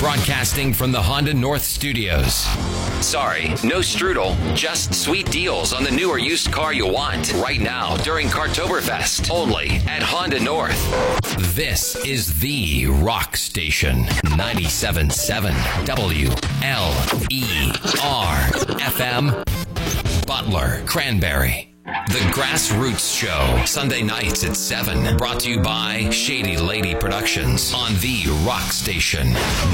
Broadcasting from the Honda North Studios. Sorry, no strudel, just sweet deals on the new or used car you want right now during Cartoberfest, only at Honda North. This is the Rock Station, 97.7 WLER FM, Butler, Cranberry. The Grassroots Show, Sunday nights at 7. Brought to you by Shady Lady Productions on the Rock Station,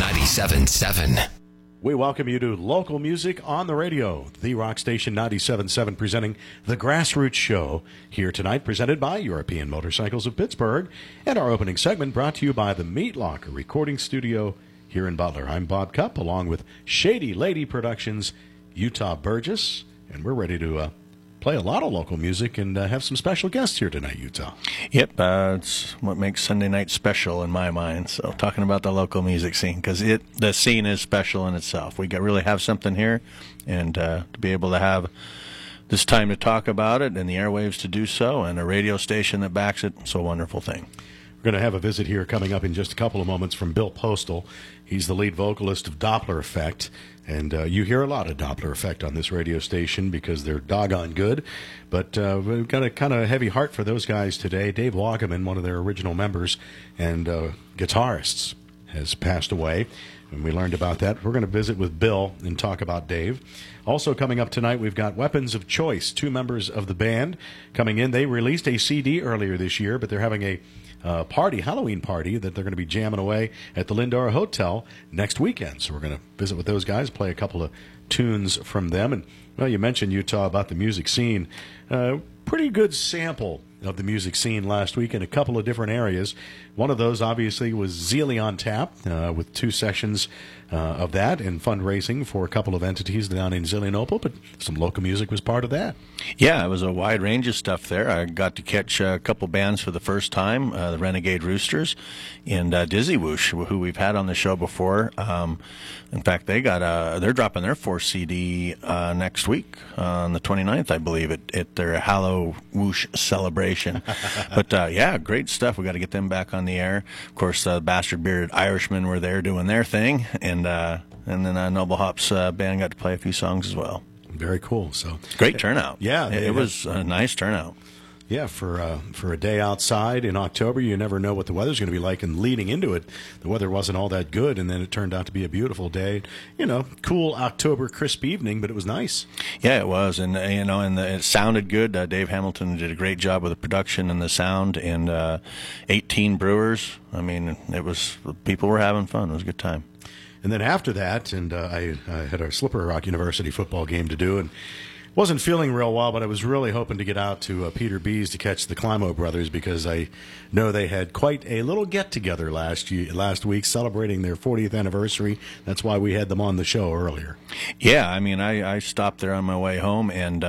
97.7. We welcome you to local music on the radio. The Rock Station 97.7 presenting The Grassroots Show here tonight, presented by European Motorcycles of Pittsburgh. And our opening segment brought to you by the Meat Locker Recording Studio here in Butler. I'm Bob Cupp, along with Shady Lady Productions, Utah Burgess, and we're ready to play a lot of local music and have some special guests here tonight, Utah. Yep, it's what makes Sunday night special in my mind. So talking about the local music scene, because the scene is special in itself. We really have something here, and to be able to have this time to talk about it and the airwaves to do so and a radio station that backs it, it's a wonderful thing. We're going to have a visit here coming up in just a couple of moments from Bill Postal. He's the lead vocalist of Doppler Effect. And you hear a lot of Doppler Effect on this radio station because they're doggone good. But we've got a kind of heavy heart for those guys today. Dave Wagaman, one of their original members and guitarists, has passed away. And we learned about that. We're going to visit with Bill and talk about Dave. Also coming up tonight, we've got Weapons of Choice, two members of the band coming in. They released a CD earlier this year, but they're having a Halloween party that they're going to be jamming away at the Lindor Hotel next weekend. So we're going to visit with those guys, play a couple of tunes from them. And, well, you mentioned, Utah, about the music scene. Pretty good sample of the music scene last week in a couple of different areas. One of those, obviously, was Zealy on Tap, with two sessions of that and fundraising for a couple of entities down in Zelienople, but some local music was part of that. Yeah, it was a wide range of stuff there. I got to catch a couple bands for the first time, the Renegade Roosters and Dizzy Whoosh, who we've had on the show before. In fact, they're dropping their fourth CD next week on the 29th, I believe, at their Hallow Whoosh celebration. But, yeah, great stuff. We got to get them back on the air. Of course, the Bastard Bearded Irishmen were there doing their thing, and then Noble Hop's band got to play a few songs as well. Very cool. So great turnout. Yeah, it was a nice turnout. Yeah, for a day outside in October, you never know what the weather's going to be like. And leading into it, the weather wasn't all that good, and then it turned out to be a beautiful day. Cool October, crisp evening, but it was nice. Yeah, it was, and it sounded good. Dave Hamilton did a great job with the production and the sound, and 18 brewers. I mean, people were having fun. It was a good time. And then after that, and I had a Slippery Rock University football game to do, and wasn't feeling real well, but I was really hoping to get out to Peter B's to catch the Climo brothers, because I know they had quite a little get-together last week celebrating their 40th anniversary. That's why we had them on the show earlier. Yeah, I mean, I stopped there on my way home, and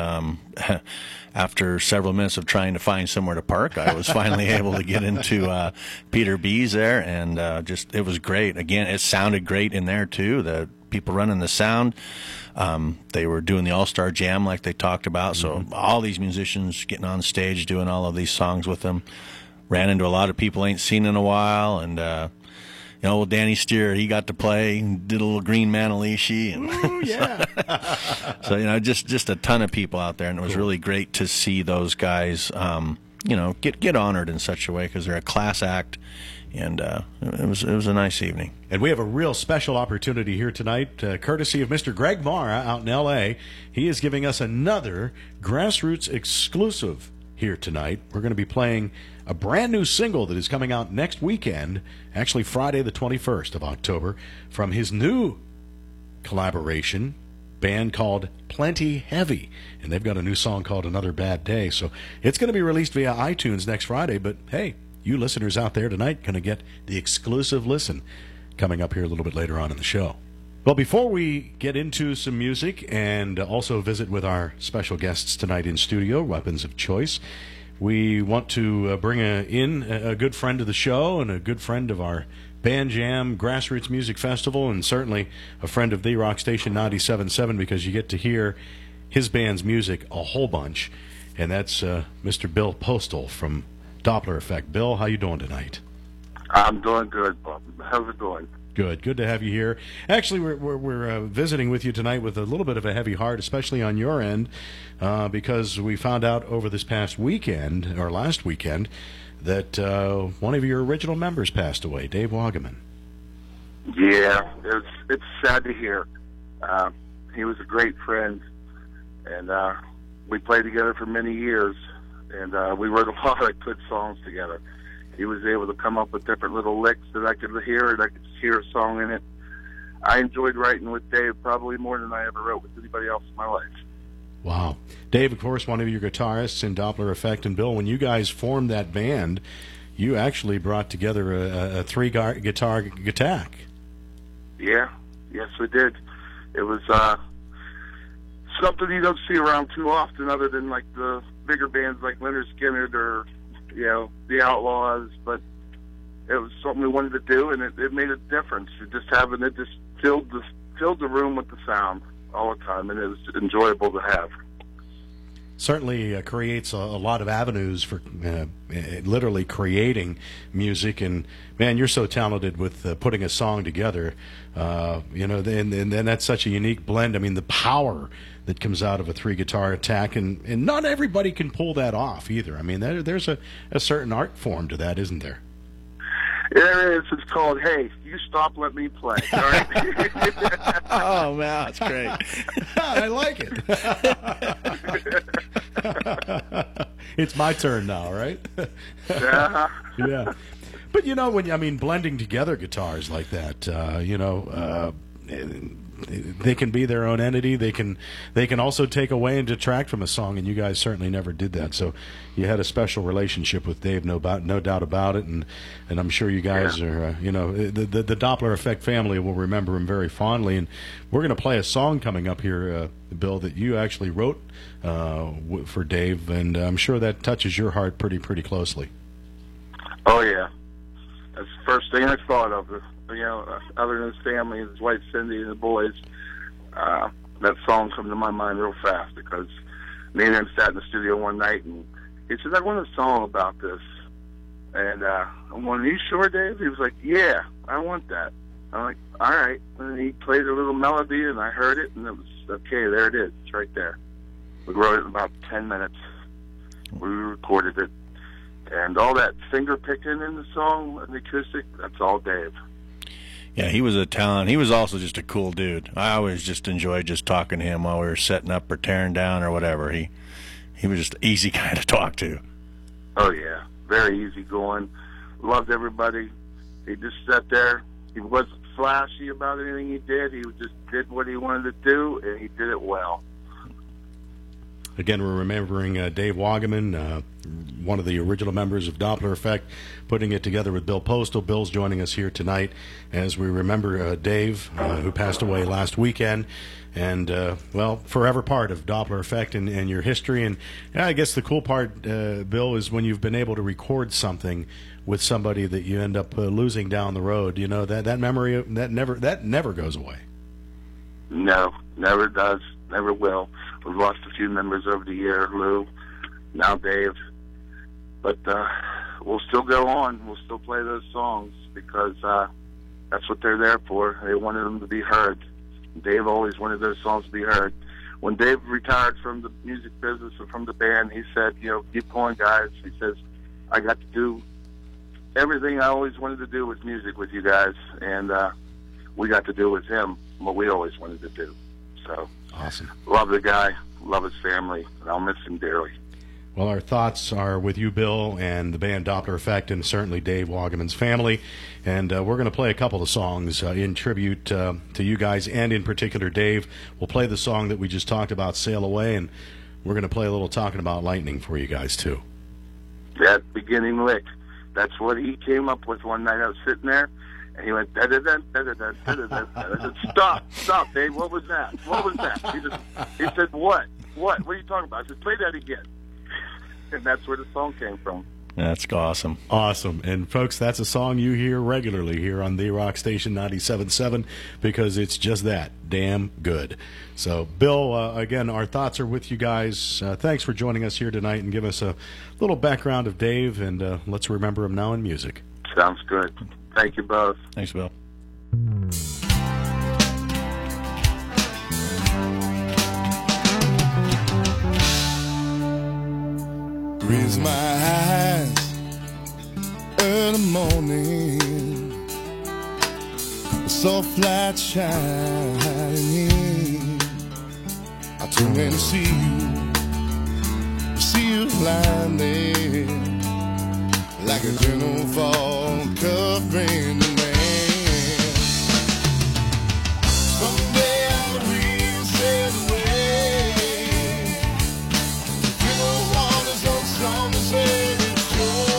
after several minutes of trying to find somewhere to park, I was finally able to get into Peter B's there, and it was great. Again, it sounded great in there, too. The people running the sound. They were doing the All-Star Jam like they talked about, so all these musicians getting on stage doing all of these songs with them. Ran into a lot of people I ain't seen in a while, and old Danny Steer, he got to play, did a little Green Manalishi. Ooh, yeah. So, just a ton of people out there, and it was really great to see those guys, get honored in such a way, because they're a class act. And it was a nice evening. And we have a real special opportunity here tonight, courtesy of Mr. Greg Mara out in L.A. He is giving us another Grassroots exclusive here tonight. We're going to be playing a brand new single that is coming out next weekend, actually Friday the 21st of October, from his new collaboration band called Plenty Heavy. And they've got a new song called Another Bad Day. So it's going to be released via iTunes next Friday, but hey, you listeners out there tonight going to get the exclusive listen coming up here a little bit later on in the show. Well, before we get into some music and also visit with our special guests tonight in studio, Weapons of Choice, we want to bring in a good friend of the show and a good friend of our Band Jam Grassroots Music Festival, and certainly a friend of the Rock Station 97.7, because you get to hear his band's music a whole bunch, and that's Mr. Bill Postal from Doppler Effect. Bill, how you doing tonight? I'm doing good, Bob. How's it going? Good to have you here. Actually, we're visiting with you tonight with a little bit of a heavy heart, especially on your end, because we found out over this past weekend, or last weekend, that one of your original members passed away, Dave Wagaman. Yeah, it's sad to hear. He was a great friend, and we played together for many years, and we wrote a lot of good songs together. He was able to come up with different little licks that I could hear, and I could hear a song in it. I enjoyed writing with Dave probably more than I ever wrote with anybody else in my life. Wow. Dave, of course, one of your guitarists in Doppler Effect, and Bill, when you guys formed that band, you actually brought together a three-guitar attack. Yeah, yes, we did. It was something you don't see around too often, other than like the bigger bands like Lynyrd Skynyrd or the Outlaws, but it was something we wanted to do, and it made a difference. Just having it just filled the room with the sound all the time, and it was enjoyable to have. Certainly creates a lot of avenues for literally creating music, and man, you're so talented with putting a song together. And that's such a unique blend. I mean, the power that comes out of a three-guitar attack, and not everybody can pull that off either. I mean, there's a certain art form to that, isn't there? There is. It's called, Hey, You Stop, Let Me Play. All right? Oh, man, that's great. I like it. It's my turn now, right? Yeah. But, blending together guitars like that, they can be their own entity. They can also take away and detract from a song, and you guys certainly never did that. So you had a special relationship with Dave, no doubt about it, and I'm sure you guys are, the Doppler Effect family will remember him very fondly. And we're going to play a song coming up here, Bill, that you actually wrote for Dave, and I'm sure that touches your heart pretty closely. Oh, yeah. That's the first thing I thought of. Other than his family, his wife Cindy, and the boys, that song comes to my mind real fast, because me and him sat in the studio one night, and he said, I want a song about this. And I'm going, are you sure, Dave? He was like, yeah, I want that. I'm like, all right. And he played a little melody, and I heard it, and it was, okay, there it is. It's right there. We wrote it in about 10 minutes. We recorded it. And all that finger picking in the song and the acoustic, that's all Dave. Yeah, he was a talent. He was also just a cool dude. I always just enjoyed just talking to him while we were setting up or tearing down or whatever. He was just an easy guy to talk to. Oh, yeah. Very easy going. Loved everybody. He just sat there. He wasn't flashy about anything he did. He just did what he wanted to do, and he did it well. Again, we're remembering Dave Wagaman, one of the original members of Doppler Effect, putting it together with Bill Postal. Bill's joining us here tonight as we remember Dave, who passed away last weekend, and, forever part of Doppler Effect and your history. And I guess the cool part, Bill, is when you've been able to record something with somebody that you end up losing down the road. That memory, that never goes away. No, never does. Never will. We've lost a few members over the year, Lou, now Dave. But we'll still go on. We'll still play those songs, because that's what they're there for. They wanted them to be heard. Dave always wanted those songs to be heard. When Dave retired from the music business and from the band, he said, keep going, guys. He says, I got to do everything I always wanted to do with music with you guys, and we got to do with him what we always wanted to do. So awesome. Love the guy, love his family, and I'll miss him dearly. Well, our thoughts are with you, Bill, and the band Doppler Effect, and certainly Dave Wagaman's family. And we're going to play a couple of songs in tribute to you guys, and in particular Dave. We'll play the song that we just talked about, Sail Away, and we're going to play a little Talking About Lightning for you guys, too. That beginning lick, that's what he came up with one night. I was sitting there, and he went, da-da-da, da-da-da, da-da-da. I said, stop, Dave, what was that? He said, what? What are you talking about? I said, play that again. And that's where the song came from. That's awesome. Awesome. And, folks, that's a song you hear regularly here on The Rock Station 97.7, because it's just that, damn good. So, Bill, again, our thoughts are with you guys. Thanks for joining us here tonight and give us a little background of Dave, and let's remember him now in music. Sounds good. Thank you both. Thanks, Bill. Raise my eyes early morning, the soft light shining in. I turn and see you lying there like a gentle fall covering the land. Someday I'll reach that way. You know water's so strong to say it's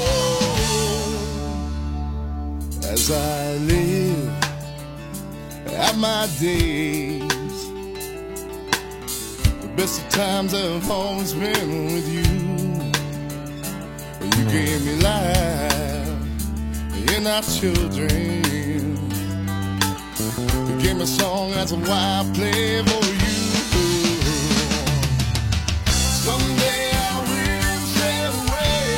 true. As I live out my days, the best of times have always been with you. You gave me life and our children. You gave me a song as a wild play for you. Someday I'll reach that way.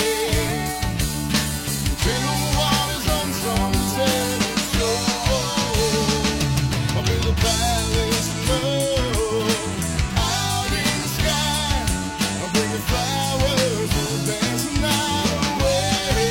Between the waters on sunset and shore, I'll be the palace of love out in the sky. I'll bring you flowers for dancing night away.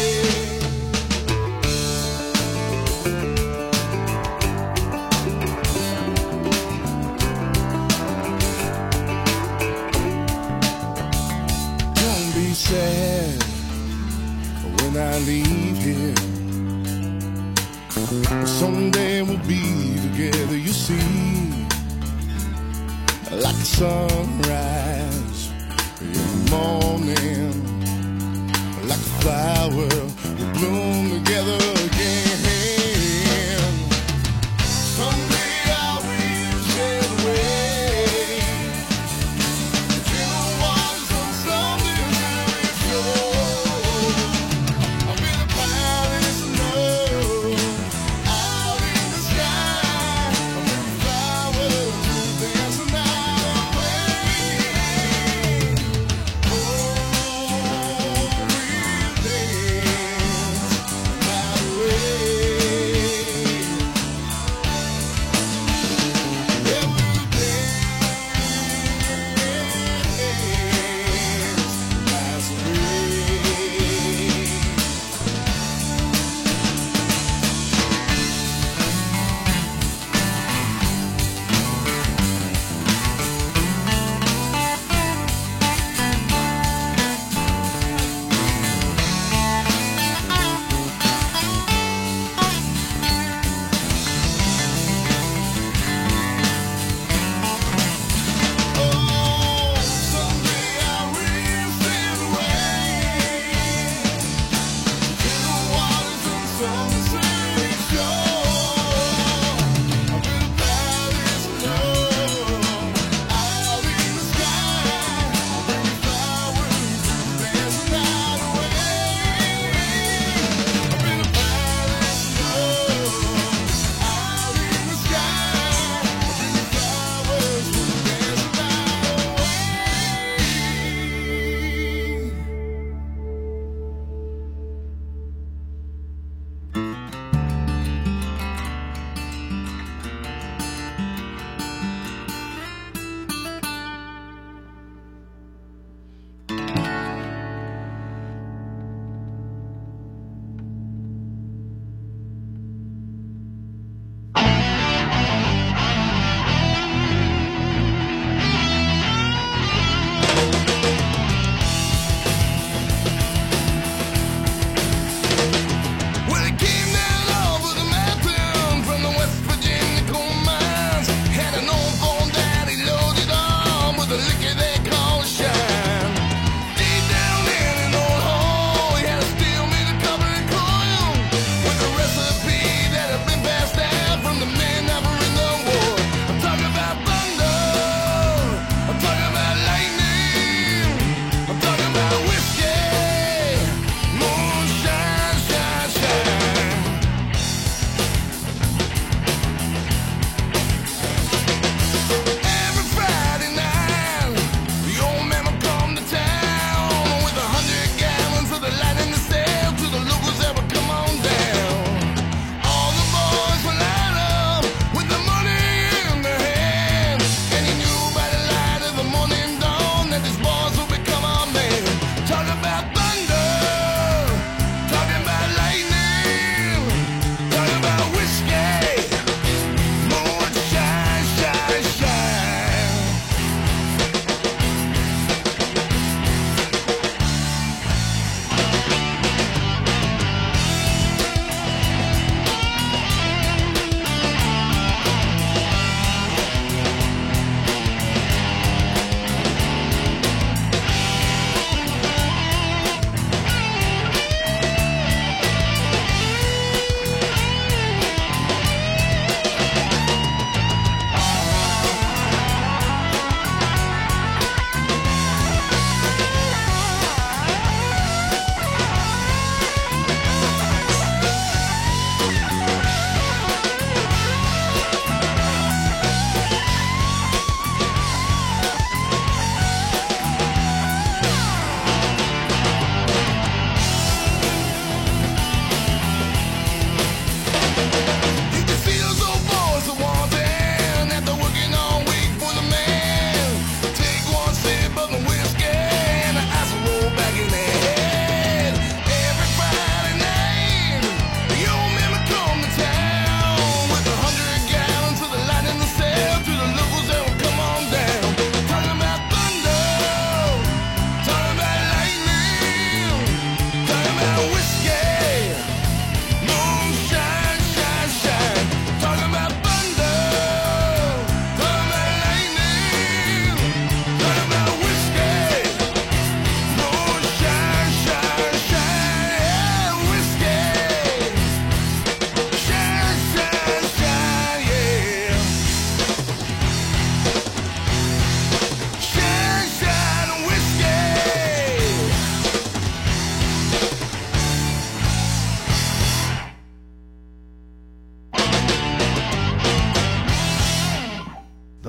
Don't be sad when I leave here. Someday we'll be together, you see, like the sunrise in the morning, like a flower will bloom together again. Someday I'll reach that way. You know what's on something very sure. I'll be the palace of love out in the sky. I'll bring flowers to dance the night away. Oh, we'll dance the night away.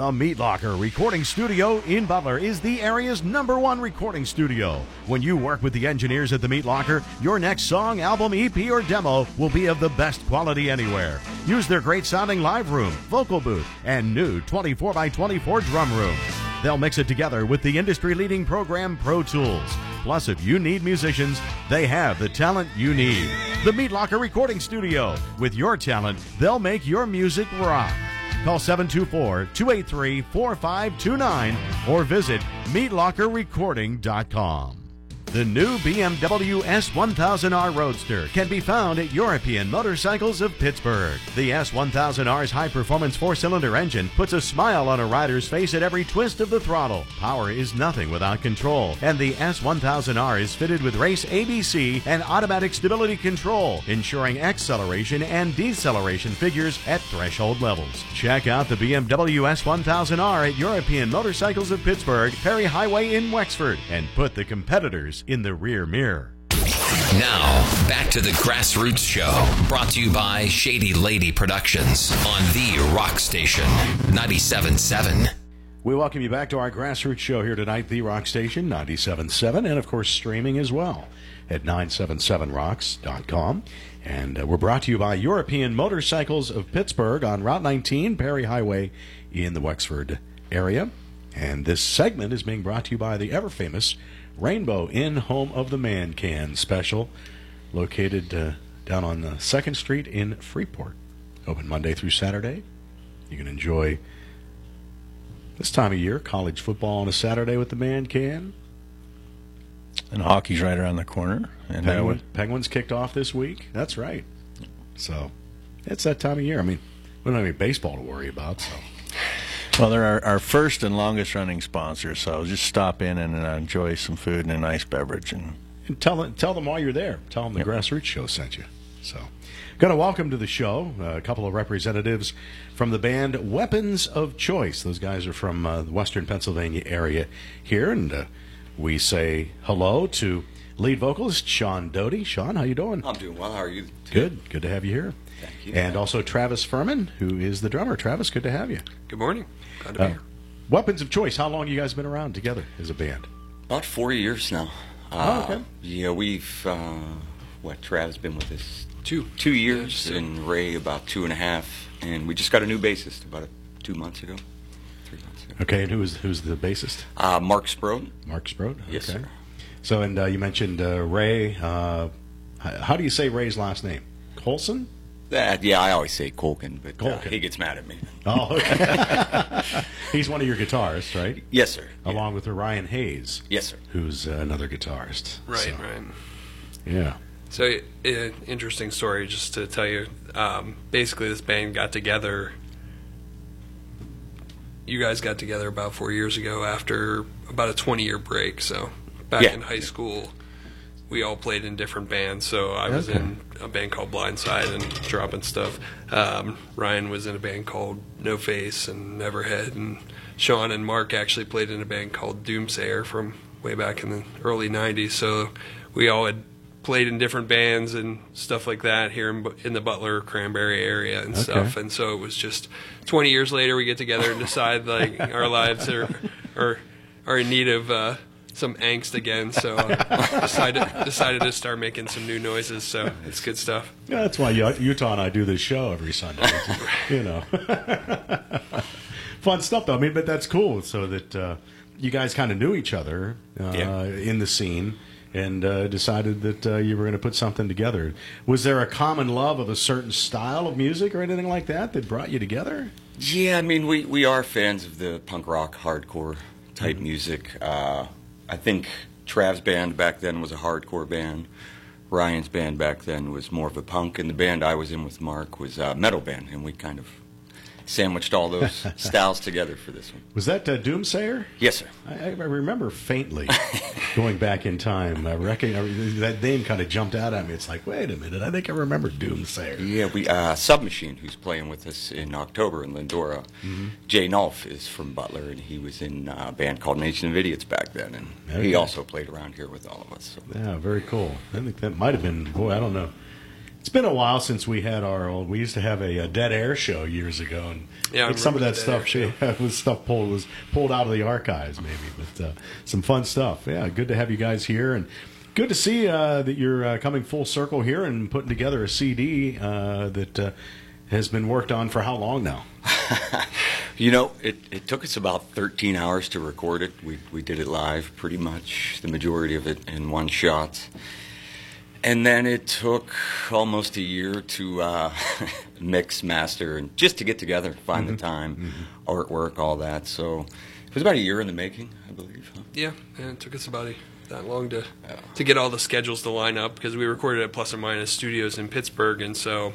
The Meat Locker Recording Studio in Butler is the area's #1 recording studio. When you work with the engineers at the Meat Locker, your next song, album, EP, or demo will be of the best quality anywhere. Use their great sounding live room, vocal booth, and new 24x24 drum room. They'll mix it together with the industry-leading program Pro Tools. Plus, if you need musicians, they have the talent you need. The Meat Locker Recording Studio. With your talent, they'll make your music rock. Call 724-283-4529 or visit meatlockerrecording.com. The new BMW S1000R Roadster can be found at European Motorcycles of Pittsburgh. The S1000R's high-performance four-cylinder engine puts a smile on a rider's face at every twist of the throttle. Power is nothing without control, and the S1000R is fitted with race ABC and automatic stability control, ensuring acceleration and deceleration figures at threshold levels. Check out the BMW S1000R at European Motorcycles of Pittsburgh, Perry Highway in Wexford, and put the competitors in the rear mirror. Now, back to the Grassroots Show, brought to you by Shady Lady Productions on the Rock Station 97.7. We welcome you back to our Grassroots Show here tonight, the Rock Station 97.7, and of course streaming as well at 977rocks.com. And we're brought to you by European Motorcycles of Pittsburgh on Route 19, Perry Highway in the Wexford area. And this segment is being brought to you by the ever-famous Rainbow Inn Home of the Man Can special, located down on 2nd Street in Freeport. Open Monday through Saturday. You can enjoy this time of year college football on a Saturday with the Man Can. And hockey's right around the corner. And Penguins kicked off this week. That's right. So it's that time of year. I mean, we don't have any baseball to worry about. So. Well, they're our first and longest running sponsor, so just stop in and enjoy some food and a nice beverage. And tell them while you're there. Tell them the Grassroots Show sent you. So, going to welcome to the show a couple of representatives from the band Weapons of Choice. Those guys are from the Western Pennsylvania area here, and we say hello to lead vocalist Sean Doty. Sean, how you doing? I'm doing well. How are you? Good to have you here. Thank you. And also Travis Furman, who is the drummer. Travis, good to have you. Good morning. Glad to be here. Weapons of Choice, how long have you guys been around together as a band? About 4 years now. Okay. Yeah, we've, Travis been with us 2 years, and Ray about 2.5, and we just got a new bassist about 2 months ago, 3 months ago. Okay, and who's the bassist? Mark Sprode. Mark Sprode? Yes, okay. sir. So, and you mentioned Ray. How do you say Ray's last name? Colson? Yeah, I always say Colkin, but Colkin. he gets mad at me. Oh, okay. He's one of your guitarists, right? Yes, sir. Along with Ryan Hayes. Yes, sir. Who's another guitarist. Right, So, right. Yeah. So, interesting story just to tell you. Basically, this band got together. You guys got together about 4 years ago after about a 20-year break. So, back in high school, we all played in different bands. So, I was in a band called Blindside and dropping stuff. Ryan was in a band called No Face and Neverhead. And Sean and Mark actually played in a band called Doomsayer from way back in the early 90s. So, we all had played in different bands and stuff like that here in the Butler Cranberry area and stuff. And so it was just 20 years later we get together and decide like our lives are in need of some angst again. So decided to start making some new noises. So it's good stuff. Yeah, that's why Utah and I do this show every Sunday. You know, fun stuff though. I mean, but that's cool. So that you guys kind of knew each other in the scene. And decided that you were going to put something together. Was there a common love of a certain style of music or anything like that brought you together? Yeah, I mean, we are fans of the punk rock, hardcore type music. I think Trav's band back then was a hardcore band. Ryan's band back then was more of a punk, and the band I was in with Mark was a metal band, and we kind of sandwiched all those styles together for this one. Was that Doomsayer? Yes, sir. I remember faintly going back in time. I reckon that name kind of jumped out at me. It's like, wait a minute, I think I remember Doomsayer. Yeah, we Submachine, who's playing with us in October in Lindora. Jay Nolf is from Butler, and he was in a band called Nation of Idiots back then, and he also played around here with all of us. So. Yeah, very cool. I think that might have been, I don't know. It's been a while since we had we used to have a Dead Air show years ago, and Yeah, I some of remember that the Dead stuff Air show. was pulled out of the archives, maybe. But some fun stuff. Yeah, good to have you guys here, and good to see that you're coming full circle here and putting together a CD that has been worked on for how long now? You know, it took us about 13 hours to record it. We did it live, pretty much the majority of it in one shot. And then it took almost a year to mix, master, and just to get together, find the time, artwork, all that. So it was about a year in the making, I believe. Huh? Yeah, and it took us about that long to get all the schedules to line up, because we recorded at Plus or Minus Studios in Pittsburgh, and so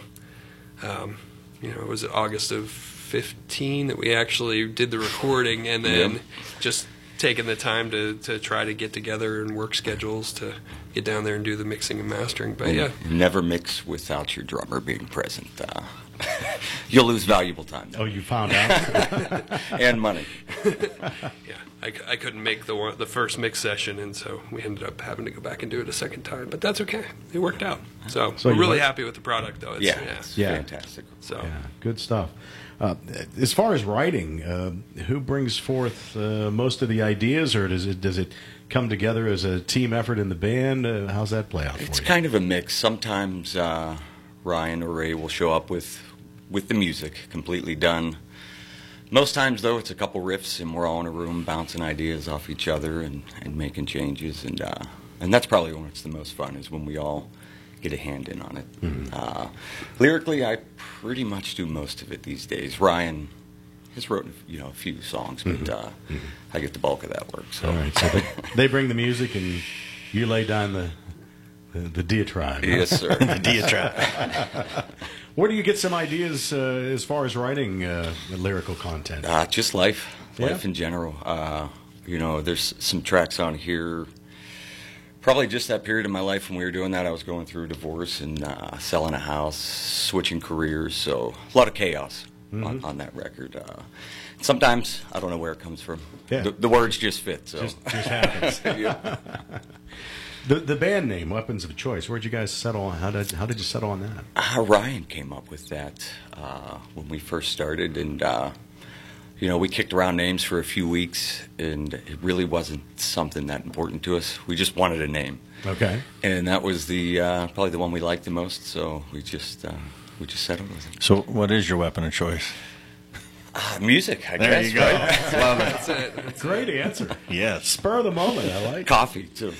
it was August of 15 that we actually did the recording, and then just taking the time to try to get together and work schedules to get down there and do the mixing and mastering. But yeah, never mix without your drummer being present. You'll lose valuable time. Oh, you found out? And money. Yeah, I couldn't make the first mix session, and so we ended up having to go back and do it a second time. But that's okay. It worked out. So we're really happy with the product, though. It's fantastic. So yeah, good stuff. As far as writing, who brings forth most of the ideas, or does it come together as a team effort in the band? How's that play out for you? It's kind of a mix. Sometimes Ryan or Ray will show up with the music completely done. Most times, though, it's a couple riffs, and we're all in a room bouncing ideas off each other and making changes. And that's probably when it's the most fun, is when we all get a hand in on it. Mm-hmm. Lyrically, I pretty much do most of it these days. Ryan has written a few songs, but I get the bulk of that work. So. All right, so they bring the music, and you lay down the diatribe. Yes, sir. The diatribe. Where do you get some ideas as far as writing lyrical content? Just life in general. There's some tracks on here. Probably just that period of my life when we were doing that, I was going through a divorce and selling a house, switching careers, so a lot of chaos on that record. Sometimes I don't know where it comes from. Yeah. The words just fit. So just happens. Yeah. The band name, Weapons of Choice. Where'd you guys settle on? How did you settle on that? Ryan came up with that when we first started, and we kicked around names for a few weeks, and it really wasn't something that important to us. We just wanted a name. Okay. And that was probably the one we liked the most, so we just settled with it. So what is your weapon of choice? Music, I There guess. you go. Right? Love it. that's it. Great answer. Yes. Spur of the moment. I like it. Coffee, too.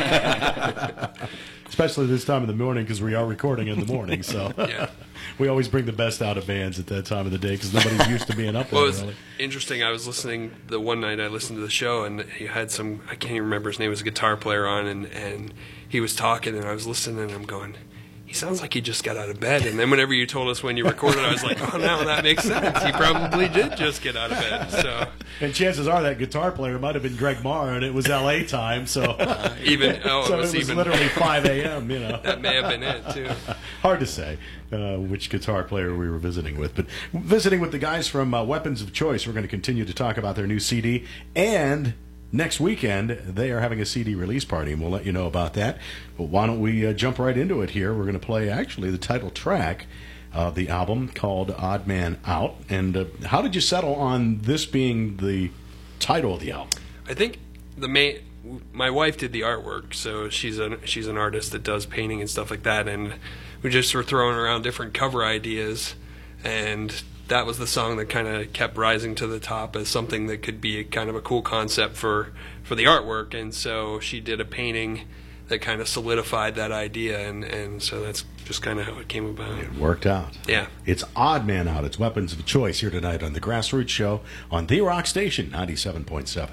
Especially this time of the morning, because we are recording in the morning. So Yeah. we always bring the best out of bands at that time of the day, because nobody's used to being up Well, there it was early. interesting. I was listening the one night I listened to the show, and he had I can't even remember his name, was a guitar player on, and he was talking, and I was listening, and I'm going, he sounds like he just got out of bed. And then whenever you told us when you recorded, I was like, oh, now that makes sense. He probably did just get out of bed. So And chances are that guitar player might have been Greg Marr, and it was L.A. time, so it was even literally 5 a.m., that may have been it, too. Hard to say which guitar player we were visiting with. But visiting with the guys from Weapons of Choice, we're going to continue to talk about their new CD. And next weekend, they are having a CD release party, and we'll let you know about that. But why don't we jump right into it here? We're going to play, actually, the title track of the album called Odd Man Out. And how did you settle on this being the title of the album? I think my wife did the artwork, so she's an artist that does painting and stuff like that, and we just were throwing around different cover ideas, and that was the song that kind of kept rising to the top as something that could be kind of a cool concept for the artwork. And so she did a painting that kind of solidified that idea, and so that's just kind of how it came about. It worked out. Yeah. It's Odd Man Out. It's Weapons of Choice here tonight on the Grassroots Show on The Rock Station 97.7.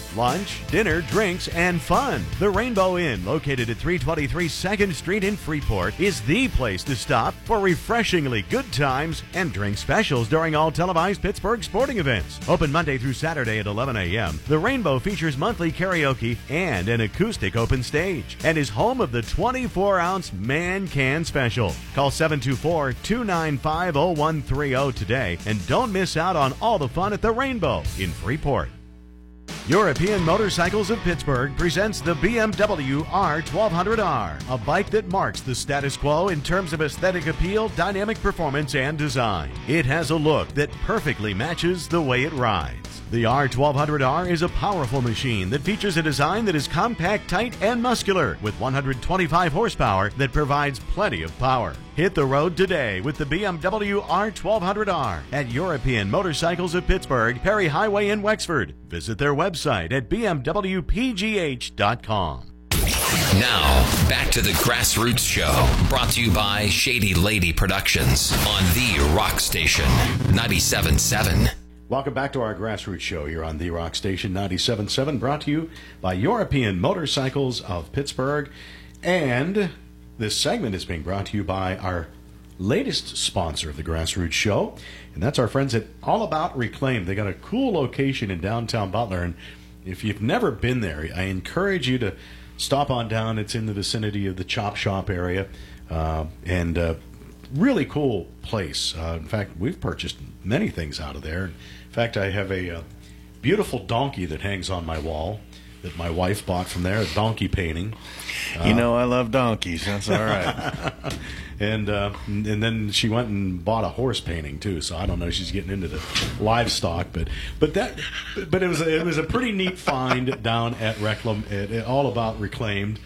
Lunch, dinner, drinks, and fun. The Rainbow Inn, located at 323 2nd Street in Freeport, is the place to stop for refreshingly good times and drink specials during all televised Pittsburgh sporting events. Open Monday through Saturday at 11 a.m., the Rainbow features monthly karaoke and an acoustic open stage and is home of the 24-ounce Man Can Special. Call 724-295-0130 today and don't miss out on all the fun at the Rainbow in Freeport. European Motorcycles of Pittsburgh presents the BMW R1200R, a bike that marks the status quo in terms of aesthetic appeal, dynamic performance, and design. It has a look that perfectly matches the way it rides. The R1200R is a powerful machine that features a design that is compact, tight, and muscular, with 125 horsepower that provides plenty of power. Hit the road today with the BMW R1200R at European Motorcycles of Pittsburgh, Perry Highway in Wexford. Visit their website at bmwpgh.com. Now, back to the Grassroots Show, brought to you by Shady Lady Productions on the Rock Station 97.7. Welcome back to our Grassroots Show here on the Rock Station 97.7, brought to you by European Motorcycles of Pittsburgh. And this segment is being brought to you by our latest sponsor of the Grassroots Show, and that's our friends at All About Reclaimed. They got a cool location in downtown Butler, and if you've never been there, I encourage you to stop on down. It's in the vicinity of the Chop Shop area, and really cool place. In fact, we've purchased many things out of there. In fact, I have a beautiful donkey that hangs on my wall that my wife bought from there, a donkey painting. You know I love donkeys. That's all right. And then she went and bought a horse painting too. So I don't know. She's getting into the livestock, but it was a pretty neat find down at Reclam. All About Reclaimed.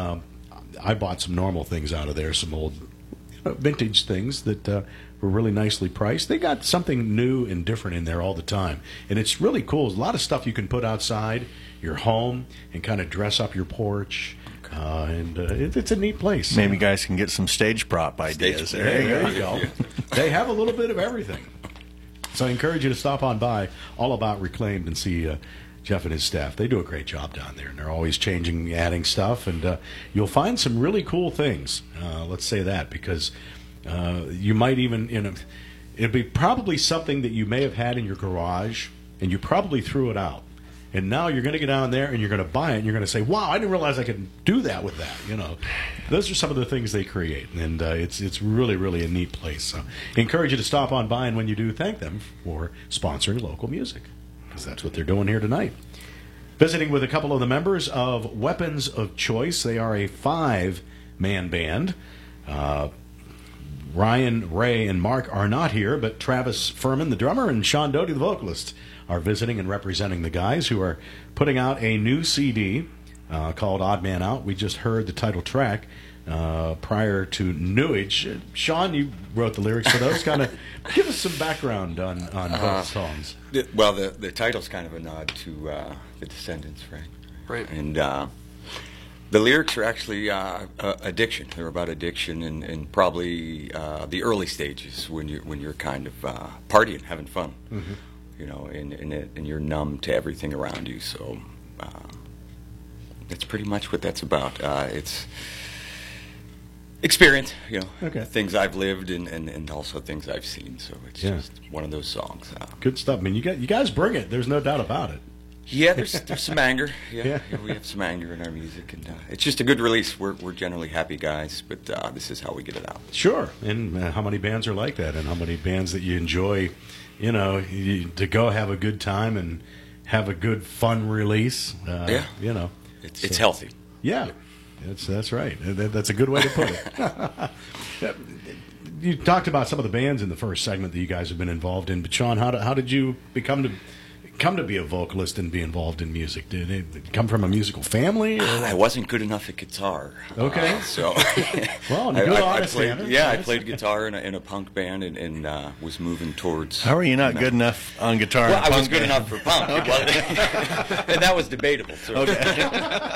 I bought some normal things out of there, some old vintage things that were really nicely priced. They got something new and different in there all the time, and it's really cool. There's a lot of stuff you can put outside your home and kind of dress up your porch. It's a neat place. Maybe you guys can get some stage prop ideas. There you go. They have a little bit of everything. So I encourage you to stop on by All About Reclaimed and see Jeff and his staff. They do a great job down there, and they're always changing, adding stuff, and you'll find some really cool things. Let's say that, because you might even, it'd be probably something that you may have had in your garage, and you probably threw it out. And now you're going to get down there and you're going to buy it and you're going to say, wow, I didn't realize I could do that with that. Those are some of the things they create. And it's really, really a neat place. So I encourage you to stop on by, and when you do, thank them for sponsoring local music, because that's what they're doing here tonight. Visiting with a couple of the members of Weapons of Choice. They are a 5-man band. Ryan, Ray, and Mark are not here, but Travis Furman, the drummer, and Sean Doty, the vocalist, are visiting and representing the guys who are putting out a new CD called Odd Man Out. We just heard the title track prior to Newage. Sean, you wrote the lyrics for those. Kind of give us some background on both songs. Well, the title's kind of a nod to the Descendants, right? Right. And the lyrics are actually addiction. They're about addiction and probably the early stages when you're kind of partying, having fun. Mm-hmm. And you're numb to everything around you. So that's pretty much what that's about. It's experience, Okay. Things I've lived and also things I've seen. So it's just one of those songs. Good stuff. I mean, you guys bring it. There's no doubt about it. Yeah, there's some anger. Yeah. We have some anger in our music, and it's just a good release. We're generally happy guys, but this is how we get it out. Sure. And how many bands are like that, and how many bands that you enjoy, to go have a good time and have a good fun release. It's healthy. Yeah, that's right. That's a good way to put it. You talked about some of the bands in the first segment that you guys have been involved in, but Sean, how did you come to be a vocalist and be involved in music? Did it come from a musical family? I wasn't good enough at guitar. Okay. So well, I played guitar in a punk band and was moving towards. How are you not good enough on guitar? Well, I was good enough for punk, and that was debatable. So. Okay.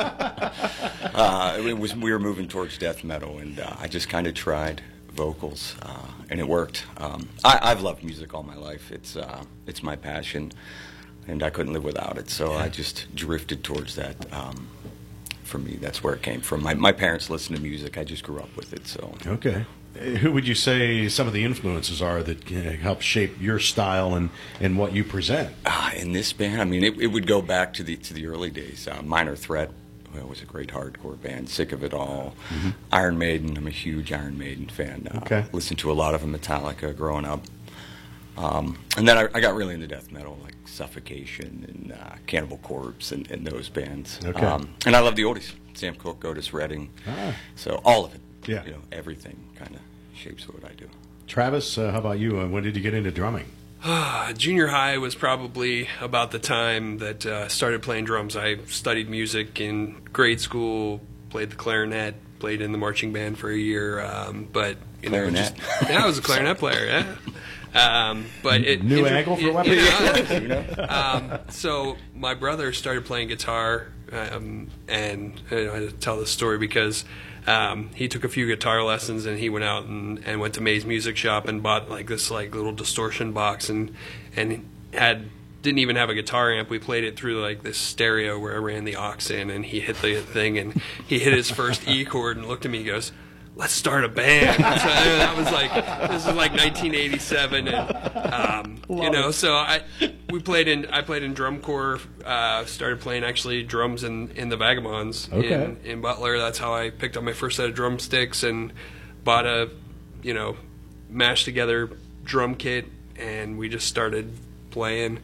We were moving towards death metal, and I just kind of tried vocals, and it worked. I've loved music all my life. It's my passion. and I couldn't live without it. So I just drifted towards that. For me, that's where it came from. My parents listened to music. I just grew up with it. So Okay. Who would you say some of the influences are that help shape your style and what you present? In this band, I mean, it would go back to the early days. Minor Threat was a great hardcore band. Sick of It All. Iron Maiden. I'm a huge Iron Maiden fan. Okay. Listened to a lot of Metallica growing up. And then I got really into death metal, like Suffocation and Cannibal Corpse and those bands. Okay. And I love the oldies. Sam Cooke, Otis Redding. So all of it. Yeah. Everything kind of shapes what I do. Travis, how about you? When did you get into drumming? Junior high was probably about the time that I started playing drums. I studied music in grade school, played the clarinet, played in the marching band for a year. But Clarinet? I was a clarinet player. Yeah. But New angle for weapons? So my brother started playing guitar, and I tell this story because he took a few guitar lessons and he went out and went to May's Music Shop and bought this little distortion box and didn't even have a guitar amp. We played it through this stereo where I ran the aux in, and he hit the thing and he hit his first E chord and looked at me and goes, "Let's start a band." So that was this is 1987, and so I played in drum corps. Started playing actually drums in the Vagabonds in Butler. That's how I picked up my first set of drumsticks and bought a mashed together drum kit, and we just started playing.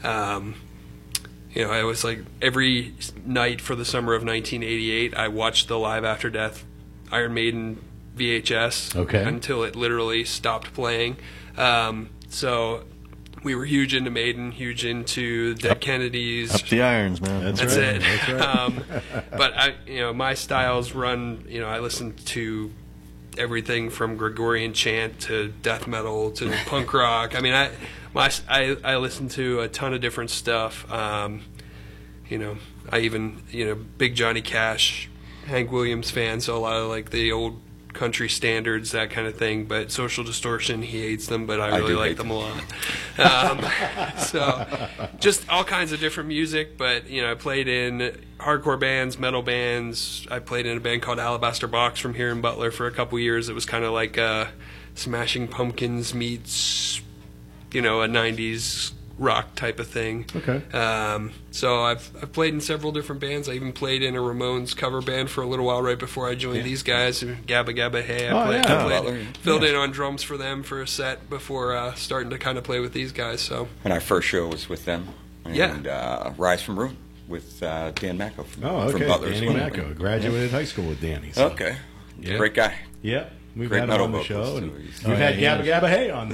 I was every night for the summer of 1988, I watched the Live After Death Iron Maiden VHS until it literally stopped playing. So we were huge into Maiden, huge into Dead Kennedys. Up the irons, man. That's right. it. That's right. But my styles run. I listen to everything from Gregorian chant to death metal to punk rock. I mean, I listen to a ton of different stuff. I even big Johnny Cash, Hank Williams fan, so a lot of the old country standards, that kind of thing. But Social Distortion, he hates them, but I really like them a lot. So just all kinds of different music. But I played in hardcore bands, metal bands. I played in a band called Alabaster Box from here in Butler for a couple years. It was kind of like Smashing Pumpkins meets a 90s rock type of thing. Okay. So I've played in several different bands. I even played in a Ramones cover band for a little while right before I joined these guys. Gabba Gabba Hey. I filled in on drums for them for a set before starting to kind of play with these guys. So. And our first show was with them. And Rise from Ruin with Dan Macco from Butler. Danny Macco. Graduated high school with Danny. So. Okay. Great guy. Yeah. We've Great had him metal on the vocals, show. too. You've had Gabba Gabba Hey on the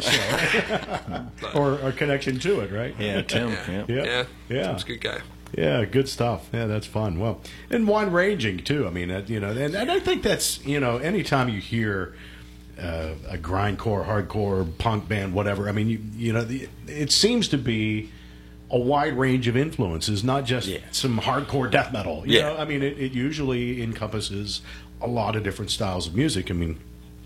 show. or a connection to it, right? Yeah, Tim. Yeah. Tim's a good guy. Yeah, good stuff. Yeah, that's fun. Well, and wide ranging too. I mean, and I think that's anytime you hear a grindcore, hardcore, punk band, whatever. I mean, it seems to be a wide range of influences, not just some hardcore death metal. You know, I mean, it usually encompasses a lot of different styles of music. I mean.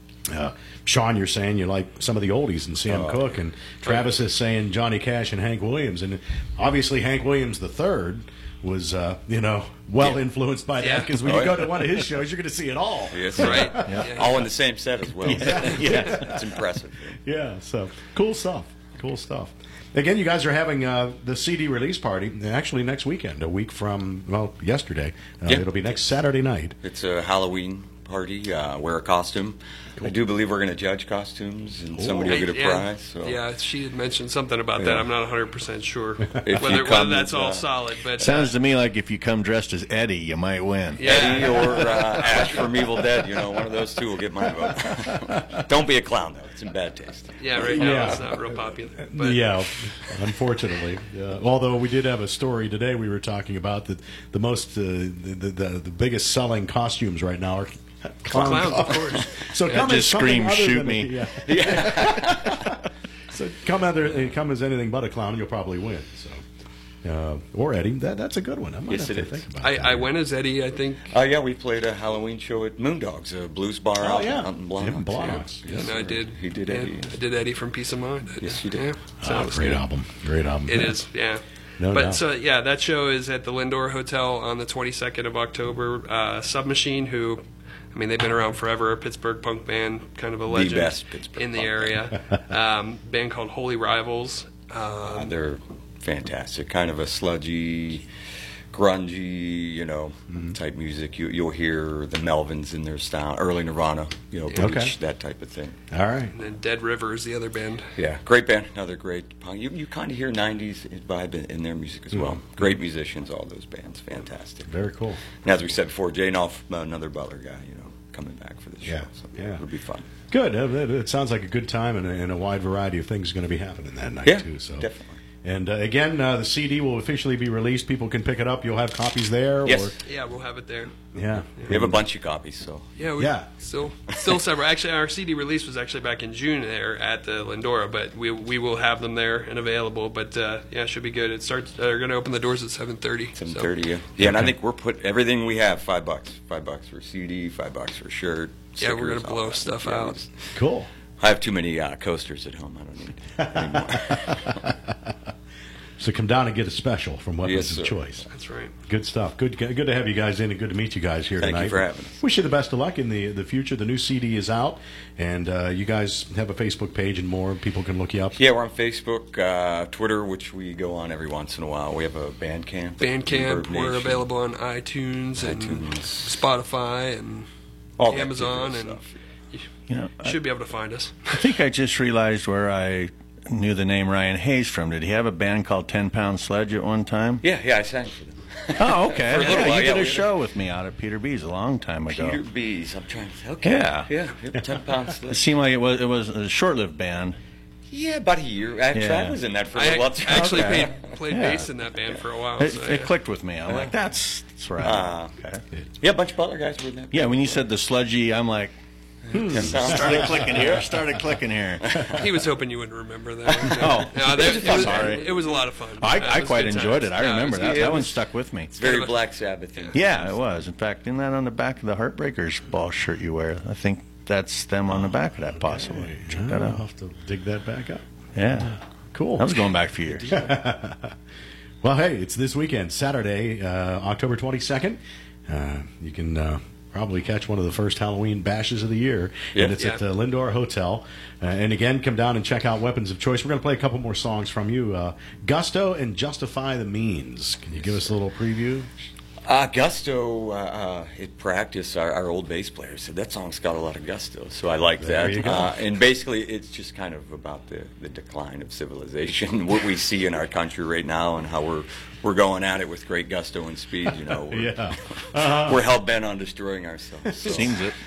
Sean, you're saying you like some of the oldies and Sam Cooke, and Travis is saying Johnny Cash and Hank Williams, and obviously Hank Williams III was well influenced by that, because when you go to one of his shows, you're going to see it all. Yes, Right. All in the same set as well. It's impressive. Yeah, so cool stuff. Again, you guys are having the CD release party actually next weekend, a week from yesterday. It'll be next Saturday night. It's a Halloween party. Wear a costume. Cool. I do believe we're going to judge costumes, and somebody will get a prize. So. Yeah, she had mentioned something about that. I'm not 100% sure whether that's all solid. But sounds to me like if you come dressed as Eddie, you might win. Yeah. Eddie or Ash from Evil Dead. One of those two will get my vote. Don't be a clown, though. It's in bad taste. Yeah, right now it's not real popular. But. Yeah, unfortunately. Although we did have a story today, we were talking about that the most the biggest selling costumes right now are clowns, of course. So come just scream, shoot me. So come as anything but a clown, you'll probably win. So, or Eddie, that's a good one. I might have to think about that. I went as Eddie, I think. We played a Halloween show at Moondogs, a blues bar out in Blawnox. Yes, I did. He did Eddie. I did Eddie from Peace of Mind. Yes, you did. Yeah. So Great album. It is, yeah. No But doubt. so yeah, that show is at the Lindor Hotel on the 22nd of October. Submachine, who, I mean, they've been around forever. A Pittsburgh punk band, kind of a legend best Pittsburgh in the punk area. Band called Holy Rivals. They're fantastic. Kind of a sludgy, grungy, type music. You'll hear the Melvins in their style, early Nirvana, Bleach, Okay. that type of thing. All right. And then Dead River is the other band. Yeah, great band. Another great punk. You kind of hear 90s vibe in their music as well. Great musicians, all those bands. Fantastic. Very cool. And as we said before, Jay Knopf, another Butler guy, coming back for the show. Yeah, So yeah. it'll be fun. Good. It sounds like a good time, and a wide variety of things are going to be happening that night, Yeah, too. So. definitely. And again, the CD will officially be released. People can pick it up. You'll have copies there? Yes. Or, Yeah, we'll have it there. yeah. We have a bunch of copies, so. Yeah, Yeah. still several. Actually, our CD release was actually back in June there at the Lindora, but we will have them there and available. But yeah, it should be good. It starts. They're going to open the doors at 7:30. 7:30, yeah. Yeah, and I think we're put everything we have $5. $5 for CD, $5 for shirt. Yeah, we're stickers, gonna all blow that. stuff Yeah, out. it's- Cool. I have too many coasters at home. I don't need anymore. So come down and get a special from Weapons Yes, of sir. Choice. That's right. Good stuff. Good to have you guys in, and good to meet you guys here Thank you tonight. for having us. Wish you the best of luck in the future. The new CD is out, and you guys have a Facebook page and more. People can look you up. Yeah, we're on Facebook, Twitter, which we go on every once in a while. We have a Bandcamp. Bandcamp. Reverb We're Nation, available on iTunes and Spotify and all that Amazon, good and stuff. you should be able to find us. I think I just realized where I knew the name Ryan Hayes from. Did he have a band called 10 Pound Sledge at one time? Yeah, I sang for them. Oh, okay. For a little Yeah, while, you yeah, did a we- show with me out at Peter B's a long time ago. Peter B's. I'm trying to. Okay. Yeah. Yeah. 10 pounds. It seemed like it was a short-lived band. Yeah, about a year. Actually, Yeah. I was in that for a I little while. actually Okay. played Yeah. bass in that band for a while. It, so, it yeah. clicked with me. I'm like, that's right. Okay. Yeah, a bunch of Butler guys were in that. Yeah, when you said the sludgy, I'm like, started clicking here. He was hoping you wouldn't remember that. Oh. No, Sorry. it was a lot of fun. I It was quite good enjoyed times. it. I Yeah, remember it that. was- That one stuck with me. It's very kind of a- Black Sabbath. Yeah, it was. In fact, isn't that on the back of the Heartbreakers ball shirt you wear? I think that's them on the back of that, possibly. Check that I'll out. have to dig that back up. Yeah. Cool. That was going back a few years. Well, hey, it's this weekend, Saturday, October 22nd. You can probably catch one of the first Halloween bashes of the year. Yeah. And it's at the Lindor Hotel. And again, come down and check out Weapons of Choice. We're going to play a couple more songs from you. Gusto and Justify the Means. Can you give us a little preview? Gusto, at practice, our old bass player said that song's got a lot of gusto, so I like There that. you go. And basically, it's just kind of about the decline of civilization, what we see in our country right now, and how we're going at it with great gusto and speed. We're, Yeah. we're hell bent on destroying ourselves. So. Seems it.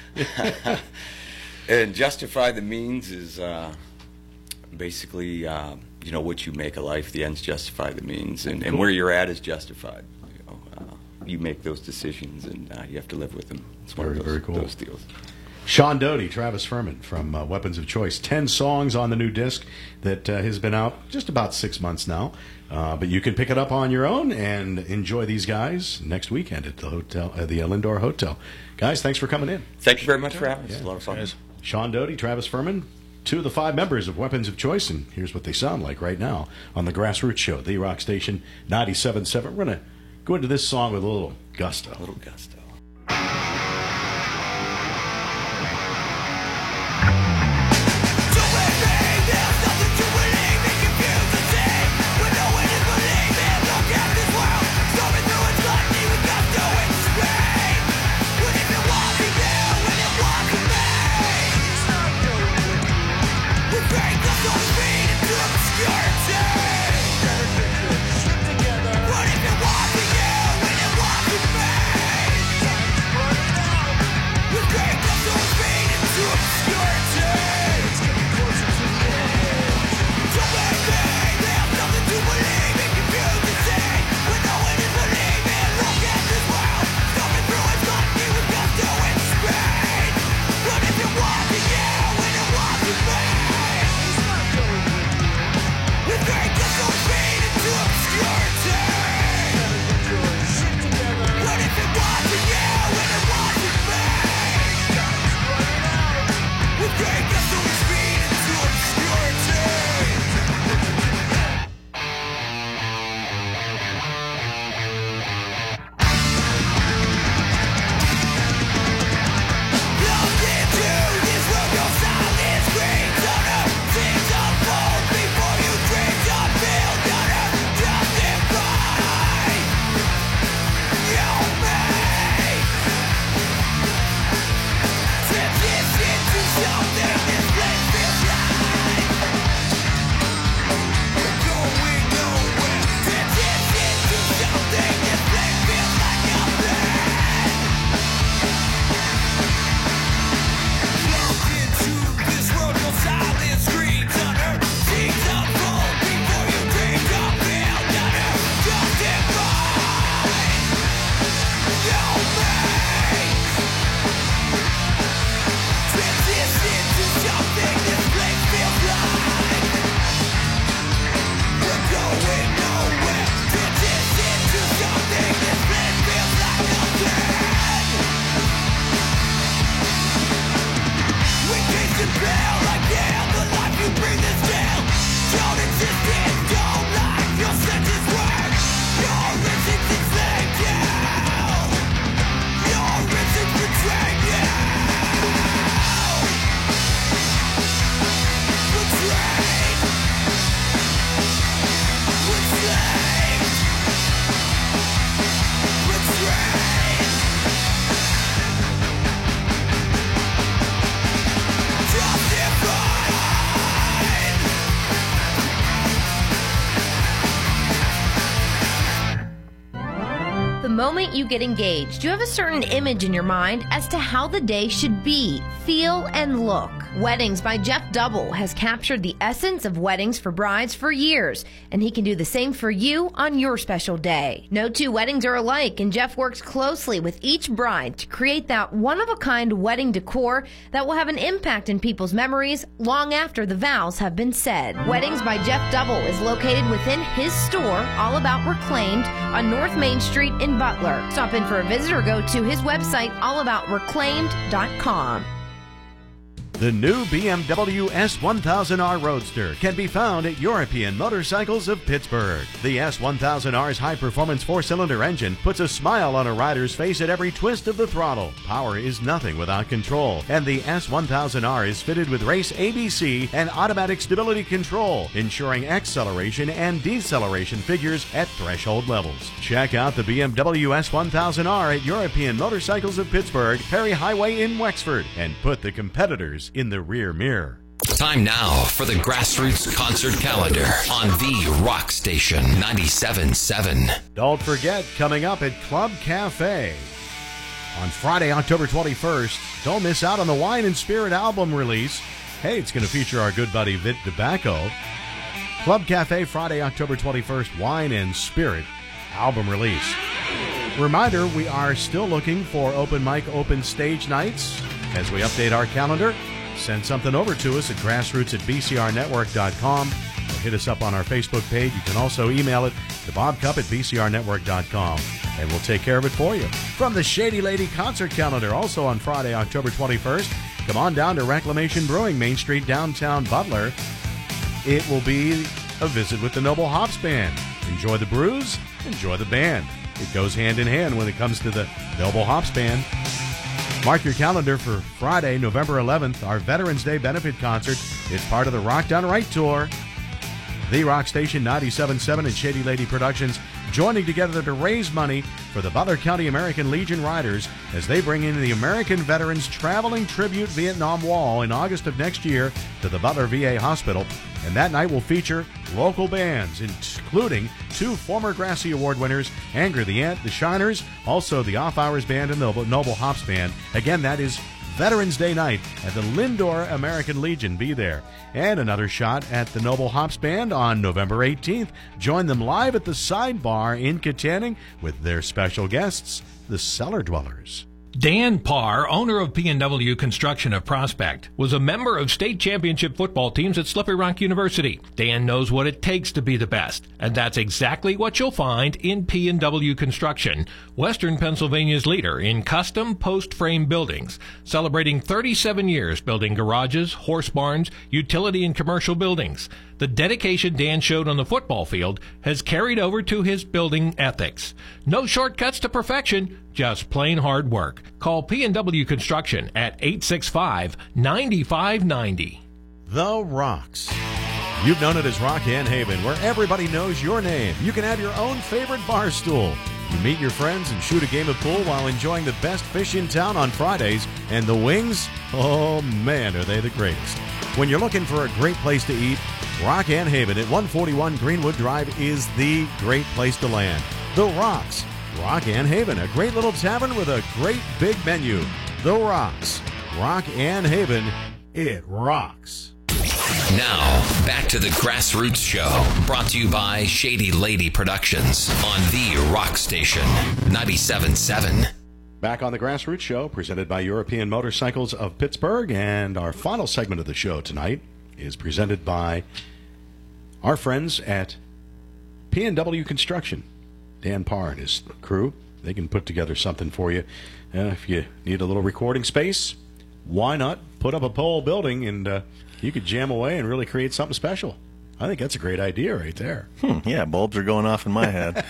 And Justify the Means is basically, what you make of life. The ends justify the means, and where you're at is justified. You make those decisions, and you have to live with them. It's one of those, Very cool. those deals. Sean Doty, Travis Furman from Weapons of Choice. 10 songs on the new disc that has been out just about 6 months now. But you can pick it up on your own and enjoy these guys next weekend at the hotel, the Lindor Hotel. Guys, thanks for coming in. Thank you very much for having us. It's a lot of fun. Sean Doty, Travis Furman, 2 of the 5 members of Weapons of Choice, and here's what they sound like right now on the Grassroots Show, the Rock Station 97.7. We're going to go into this song with a little gusto. A little gusto. What if it wasn't you and it wasn't me? The moment you get engaged, you have a certain image in your mind as to how the day should be, feel, and look. Weddings by Jeff Double has captured the essence of weddings for brides for years, and he can do the same for you on your special day. No two weddings are alike, and Jeff works closely with each bride to create that one-of-a-kind wedding decor that will have an impact in people's memories long after the vows have been said. Weddings by Jeff Double is located within his store, All About Reclaimed, on North Main Street in Butler. Stop in for a visit or go to his website, allaboutreclaimed.com. The new BMW S1000R Roadster can be found at European Motorcycles of Pittsburgh. The S1000R's high-performance four-cylinder engine puts a smile on a rider's face at every twist of the throttle. Power is nothing without control, and the S1000R is fitted with race ABC and automatic stability control, ensuring acceleration and deceleration figures at threshold levels. Check out the BMW S1000R at European Motorcycles of Pittsburgh, Perry Highway in Wexford, and put the competitors in the rear mirror. Time now for the Grassroots Concert Calendar on the Rock Station 97.7. Don't forget, coming up at Club Cafe on Friday, October 21st, don't miss out on the Wine and Spirit album release. Hey, it's going to feature our good buddy Vit Tobacco. Club Cafe, Friday, October 21st, Wine and Spirit album release. Reminder, we are still looking for open mic, open stage nights. As we update our calendar, send something over to us at grassroots@bcrnetwork.com. Or hit us up on our Facebook page. You can also email it to bobcup@bcrnetwork.com, and we'll take care of it for you. From the Shady Lady Concert Calendar, also on Friday, October 21st, come on down to Reclamation Brewing, Main Street, downtown Butler. It will be a visit with the Noble Hops Band. Enjoy the brews, enjoy the band. It goes hand in hand when it comes to the Noble Hops Band. Mark your calendar for Friday, November 11th, our Veterans Day benefit concert. It's part of the Rock Done Right Tour. The Rock Station 97.7 and Shady Lady Productions joining together to raise money for the Butler County American Legion Riders as they bring in the American Veterans Traveling Tribute Vietnam Wall in August of next year to the Butler VA Hospital. And that night will feature local bands, including two former Grassy Award winners, Anger the Ant, the Shiners, also the Off Hours Band and the Noble Hops Band. Again, that is Veterans Day night at the Lindor American Legion. Be there. And another shot at the Noble Hops Band on November 18th. Join them live at the Sidebar in Katanning with their special guests, the Cellar Dwellers. Dan Parr, owner of P&W Construction of Prospect, was a member of state championship football teams at Slippery Rock University. Dan knows what it takes to be the best, and that's exactly what you'll find in P&W Construction, Western Pennsylvania's leader in custom post-frame buildings, celebrating 37 years building garages, horse barns, utility and commercial buildings. The dedication Dan showed on the football field has carried over to his building ethics. No shortcuts to perfection, just plain hard work. Call P&W Construction at 865-9590. The Rocks. You've known it as Rock and Haven, where everybody knows your name. You can have your own favorite bar stool. You meet your friends and shoot a game of pool while enjoying the best fish in town on Fridays. And the wings? Oh, man, are they the greatest. When you're looking for a great place to eat, Rock and Haven at 141 Greenwood Drive is the great place to land. The Rocks. Rock and Haven, a great little tavern with a great big menu. The Rocks. Rock and Haven, it rocks. Now, back to the Grassroots Show, brought to you by Shady Lady Productions on the Rock Station 97.7. Back on the Grassroots Show, presented by European Motorcycles of Pittsburgh, and our final segment of the show tonight is presented by our friends at P&W Construction. Dan Parr and his crew, they can put together something for you. If you need a little recording space, why not put up a pole building and you could jam away and really create something special. I think that's a great idea right there. Yeah, bulbs are going off in my head.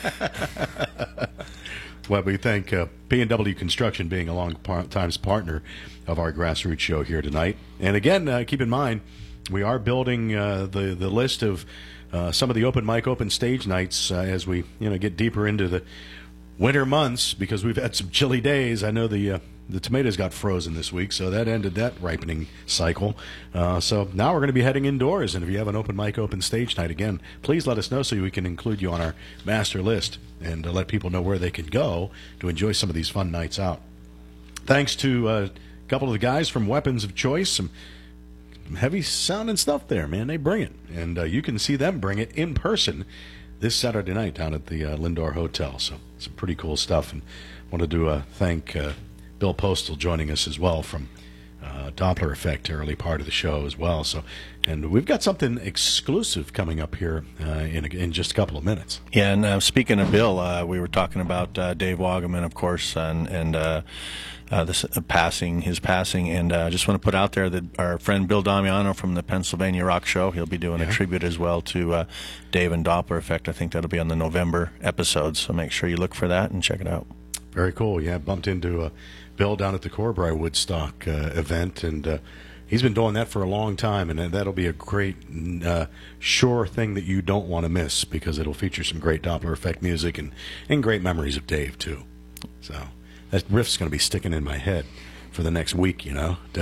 Well, we thank P&W Construction being a long-time partner of our Grassroots Show here tonight. And again, keep in mind, we are building the list of some of the open mic, open stage nights as we get deeper into the winter months, because we've had some chilly days. I know the the tomatoes got frozen this week, so that ended that ripening cycle. So now we're going to be heading indoors, and if you have an open mic, open stage night, again, please let us know so we can include you on our master list and let people know where they can go to enjoy some of these fun nights out. Thanks to a couple of the guys from Weapons of Choice, some heavy sounding stuff there, man. They bring it, and you can see them bring it in person this Saturday night down at the Lindor Hotel. So some pretty cool stuff, and wanted to thank Bill Postal joining us as well from Doppler Effect, early part of the show as well. So, and we've got something exclusive coming up here in just a couple of minutes. Yeah, and speaking of Bill, we were talking about Dave Wagaman, of course, and his passing, and just want to put out there that our friend Bill Damiano from the Pennsylvania Rock Show, he'll be doing a tribute as well to Dave and Doppler Effect. I think that'll be on the November episode, so make sure you look for that and check it out. Very cool. Yeah, bumped into Bill down at the Corbry Woodstock event, and he's been doing that for a long time, and that'll be a great, sure thing that you don't want to miss, because it'll feature some great Doppler Effect music and great memories of Dave, too. So that riff's going to be sticking in my head for the next week, you know. I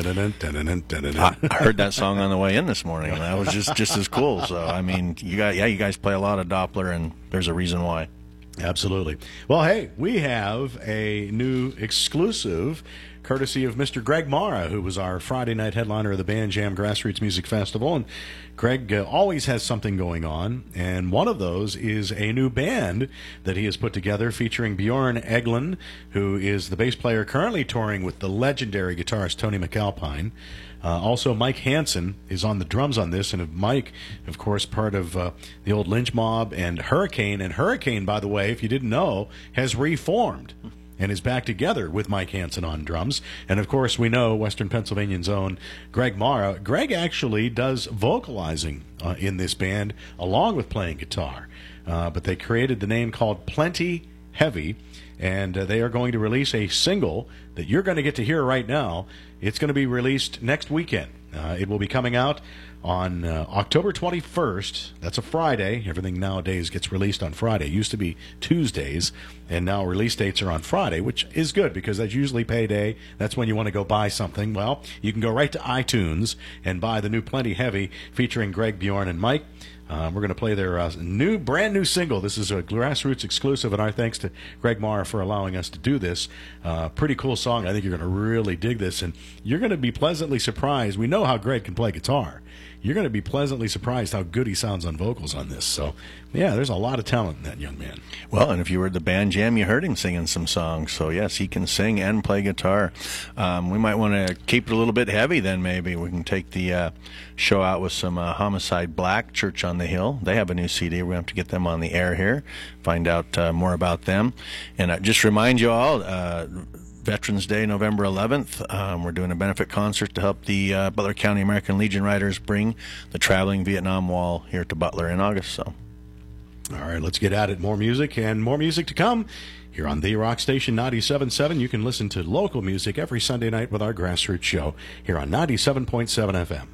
heard that song on the way in this morning, and that was just as cool. So, I mean, you guys play a lot of Doppler, and there's a reason why. Absolutely. Well, hey, we have a new exclusive courtesy of Mr. Greg Mara, who was our Friday night headliner of the Band Jam Grassroots Music Festival. And Greg always has something going on, and one of those is a new band that he has put together featuring Bjorn Eglund, who is the bass player currently touring with the legendary guitarist Tony McAlpine. Also, Mike Hansen is on the drums on this, and Mike, of course, part of the old Lynch Mob and Hurricane. And Hurricane, by the way, if you didn't know, has reformed and is back together with Mike Hansen on drums. And, of course, we know Western Pennsylvania's own Greg Mara. Greg actually does vocalizing in this band along with playing guitar. But they created the name called Plenty Heavy, and they are going to release a single that you're going to get to hear right now. It's going to be released next weekend. It will be coming out on October 21st. That's a Friday. Everything nowadays gets released on Friday. It used to be Tuesdays, and now release dates are on Friday, which is good because that's usually payday. That's when you want to go buy something. Well, you can go right to iTunes and buy the new Plenty Heavy featuring Greg, Bjorn, and Mike. We're going to play their brand new single. This is a Grassroots exclusive, and our thanks to Greg Mara for allowing us to do this. Pretty cool song. I think you're going to really dig this, and you're going to be pleasantly surprised. We know how Greg can play guitar. You're going to be pleasantly surprised how good he sounds on vocals on this. So, yeah, there's a lot of talent in that young man. Well, and if you were at the Band Jam, you heard him singing some songs. So, yes, he can sing and play guitar. We might want to keep it a little bit heavy then, maybe. We can take the show out with some Homicide Black, Church on the Hill. They have a new CD. We're going to have to get them on the air here, find out more about them. And just remind you all, Veterans Day, November 11th. We're doing a benefit concert to help the Butler County American Legion Riders bring the traveling Vietnam Wall here to Butler in August. So, all right, let's get at it. More music and more music to come here on the Rock Station 97.7. You can listen to local music every Sunday night with our Grassroots show here on 97.7 FM.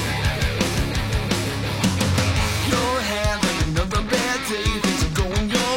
You're having another bad day. Things are going your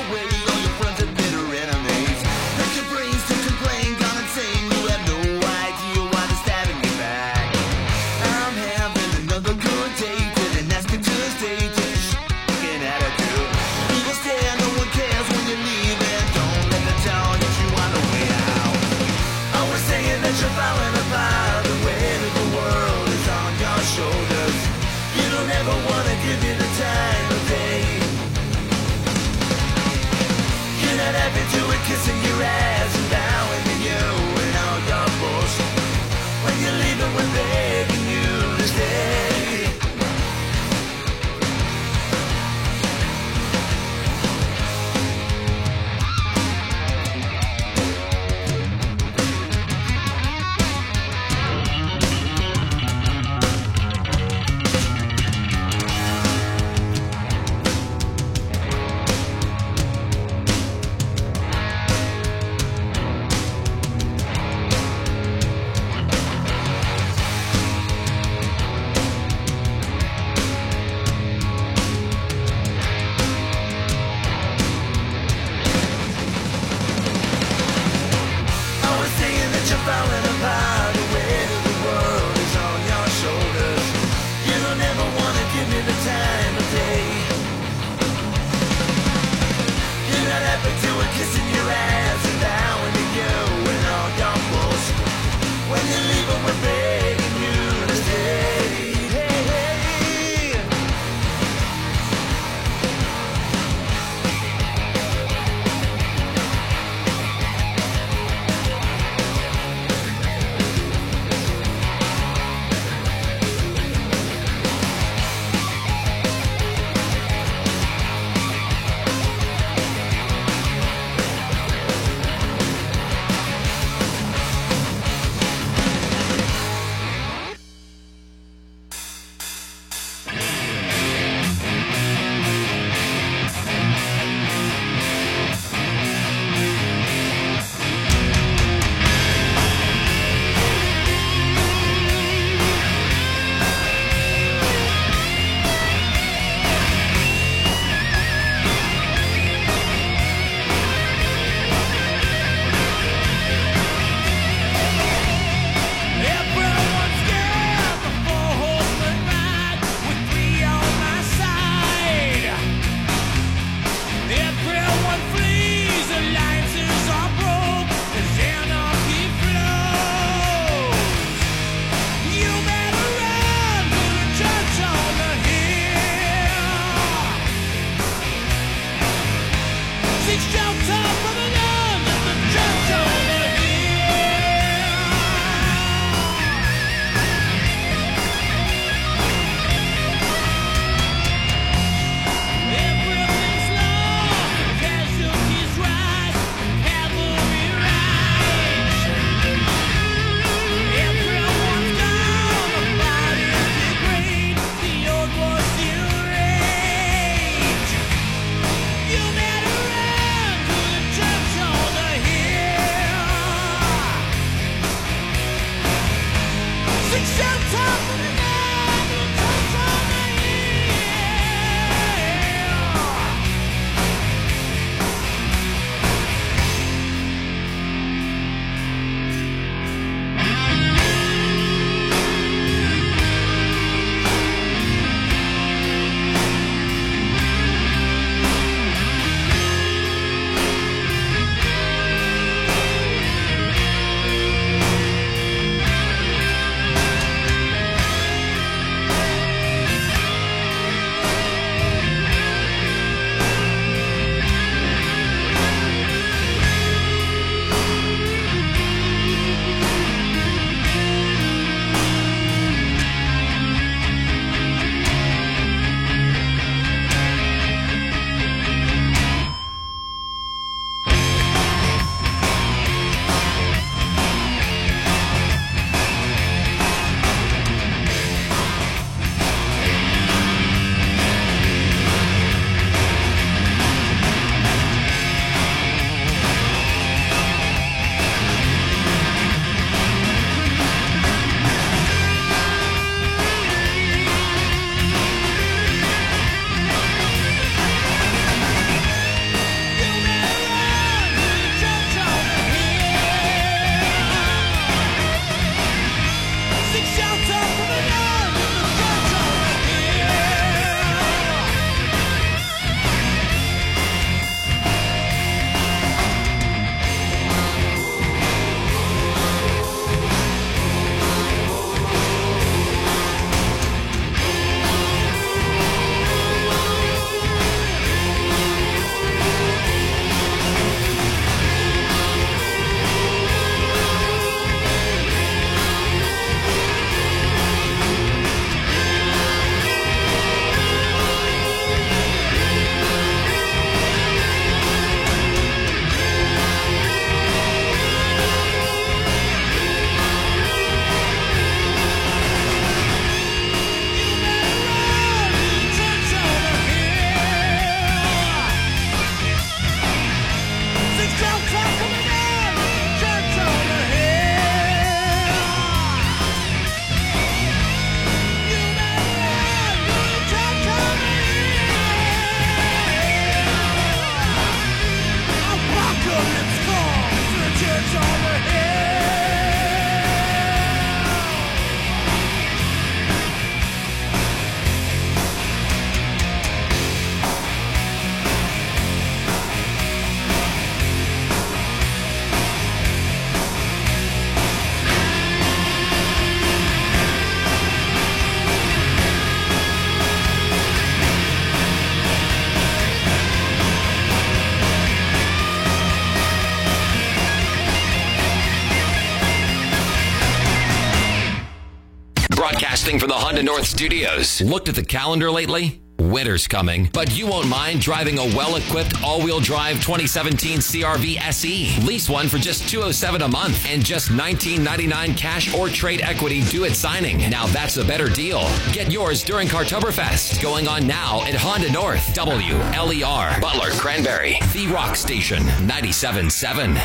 Broadcasting from the Honda North Studios. Looked at the calendar lately? Winter's coming, but you won't mind driving a well-equipped all-wheel drive 2017 CR-V SE. Lease one for just $207 a month and just $19.99 cash or trade equity due at signing. Now that's a better deal. Get yours during Cartoberfest, going on now at Honda North. WLER, Butler, Cranberry, The Rock Station, 97.7.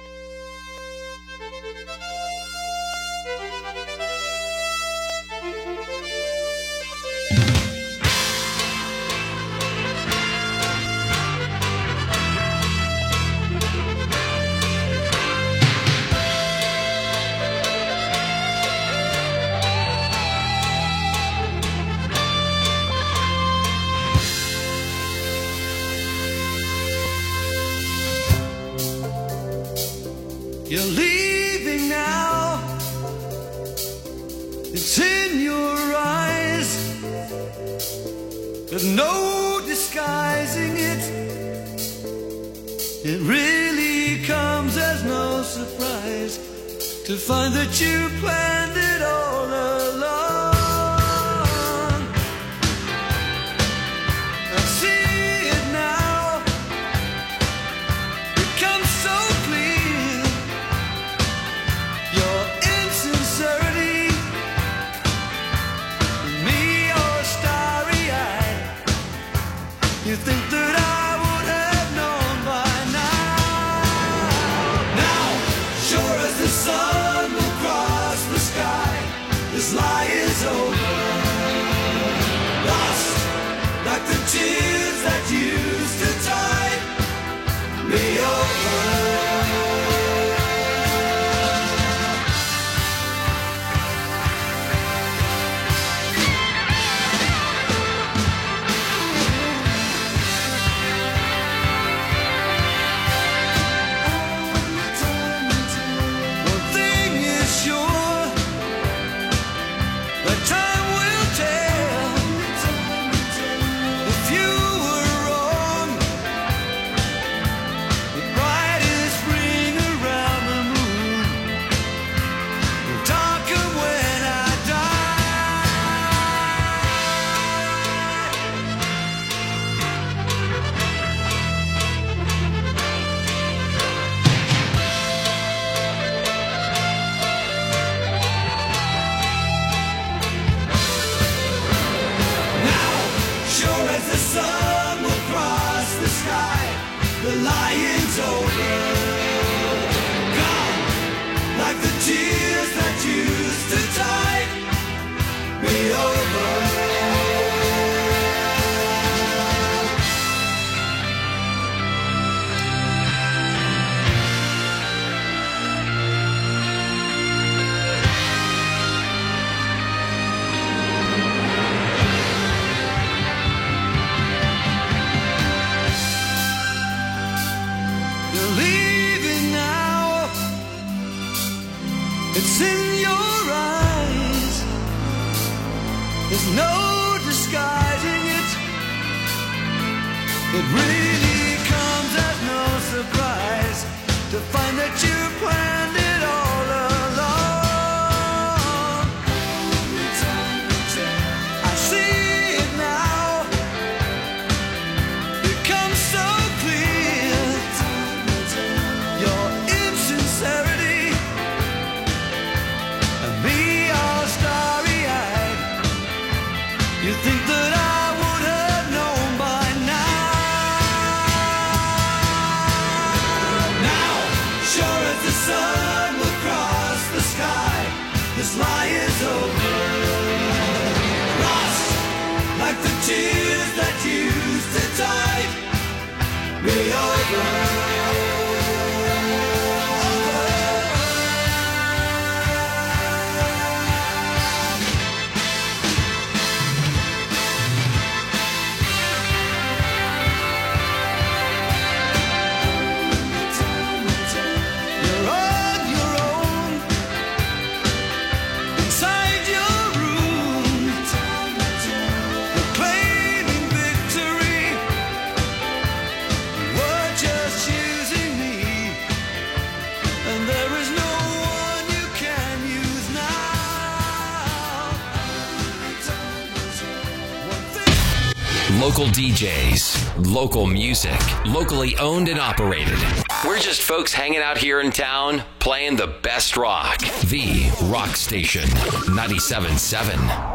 You're leaving now. It's in your eyes. There's no disguising it. It really comes as no surprise to find that you planned it all along. I see it now. It comes so clear. Your insincerity, me all starry-eyed. You think that I would have known by now. Now, sure as the sun will cross the sky, this lie is over. Lost like the tears that used to tide me over. One thing is sure, that time will tell if you were wrong. The brightest ring around the moon will darken when I Now, sure as the sun will cross the sky, the lion's over. Gone, like the tears that used to tide me over. You're leaving now. It's in your eyes. There's no disguising it. It really comes as no surprise to find that you planned it all along. I see it now. It comes so clear. Your insincerity and me all starry-eyed. You think that I would have known by now. Now, sure as the sun will cross the sky, this lie is over. Lost like the tears that used to tide me over. You're on your own, inside your room, proclaiming victory. We're just you Local DJs, local music, locally owned and operated. We're just folks hanging out here in town, playing the best rock. The Rock Station, 97.7.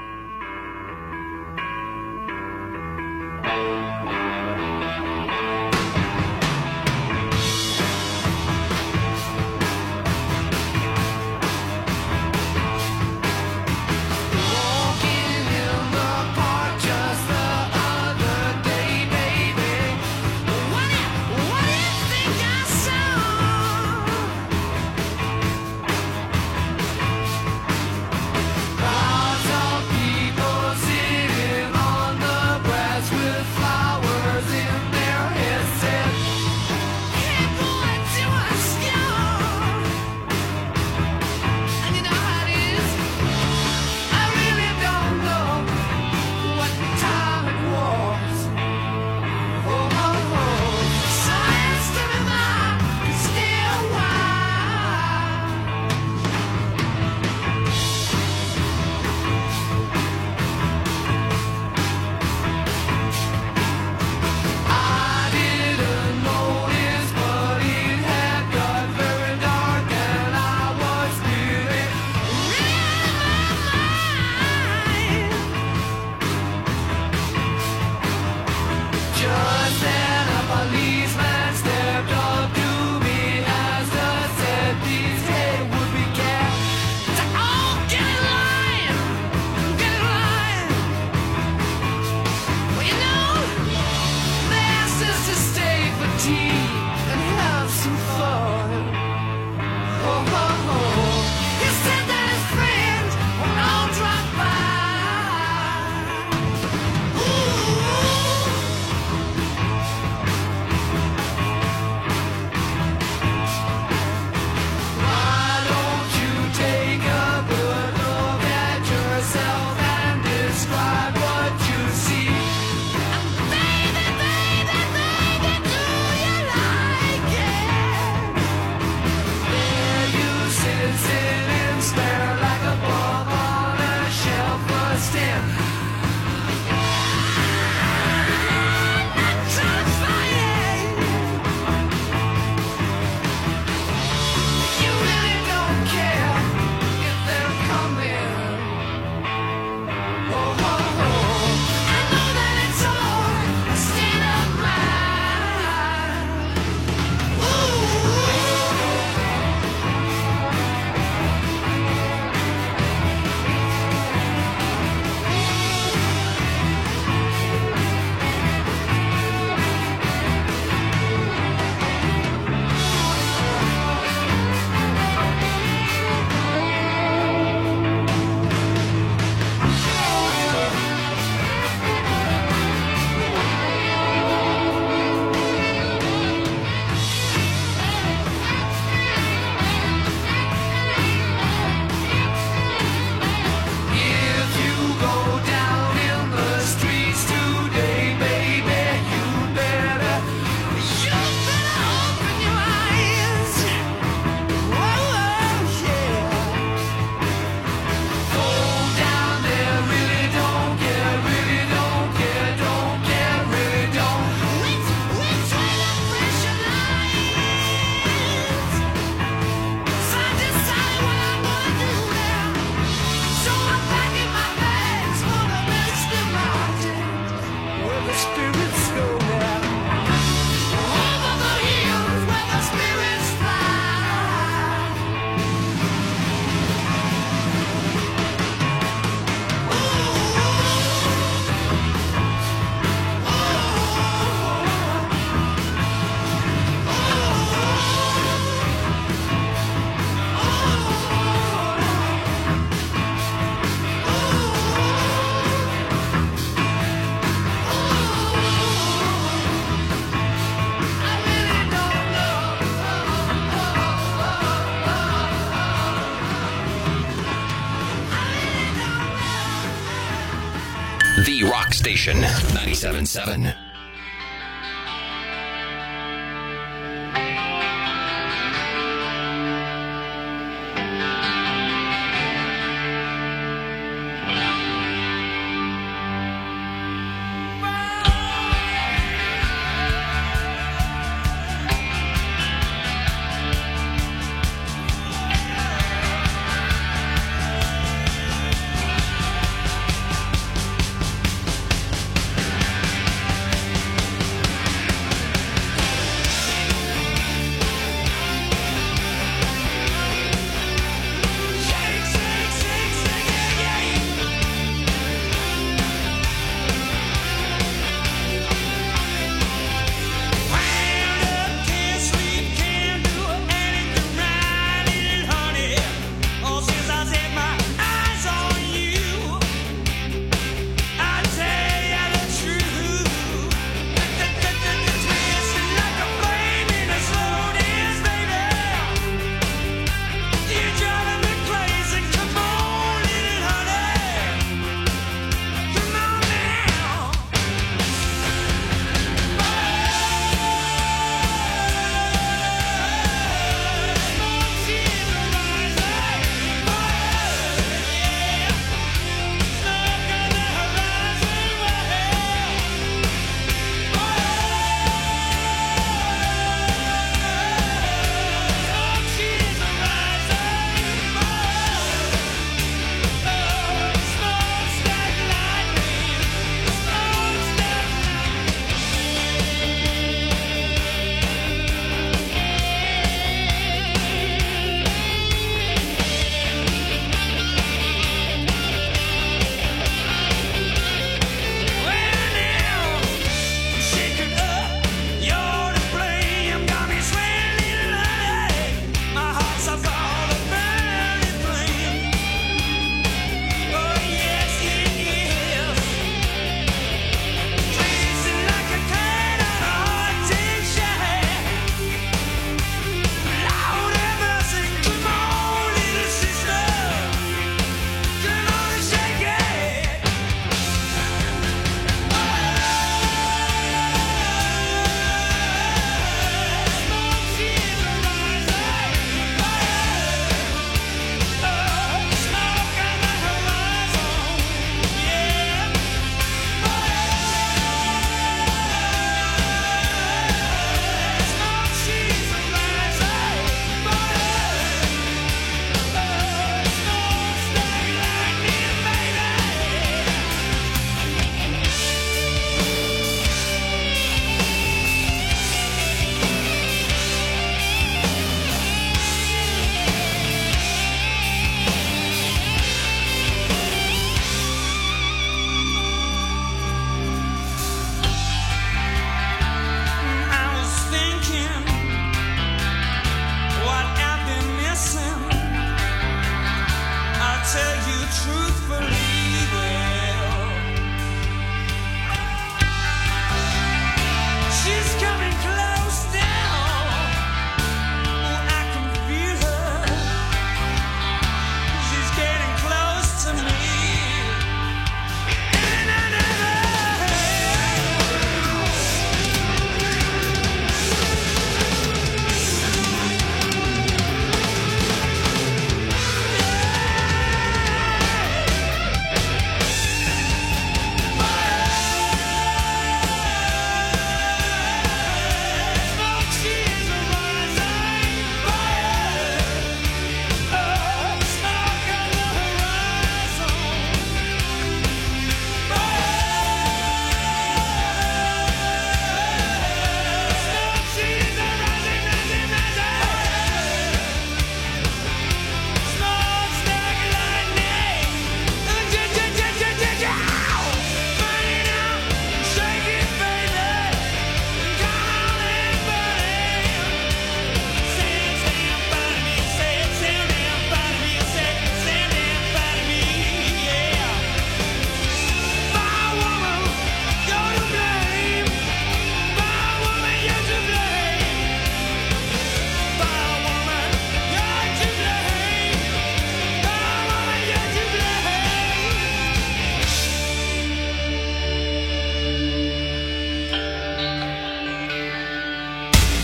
The Rock Station, 97.7.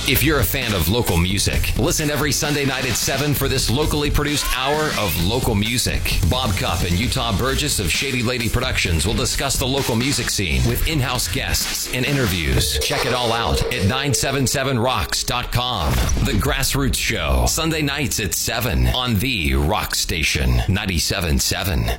If you're a fan of local music, listen every Sunday night at 7 for this locally produced hour of local music. Bob Cupp and Utah Burgess of Shady Lady Productions will discuss the local music scene with in-house guests and interviews. Check it all out at 977rocks.com. The Grassroots Show, Sunday nights at 7 on the Rock Station 97.7.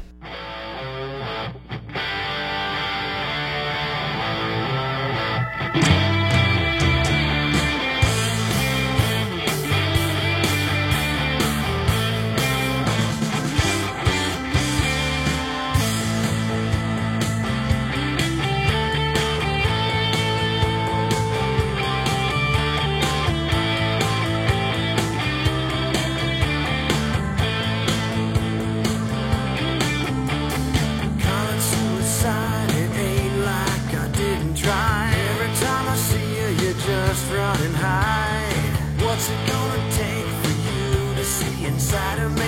Running high. What's it gonna take for you to see inside of me?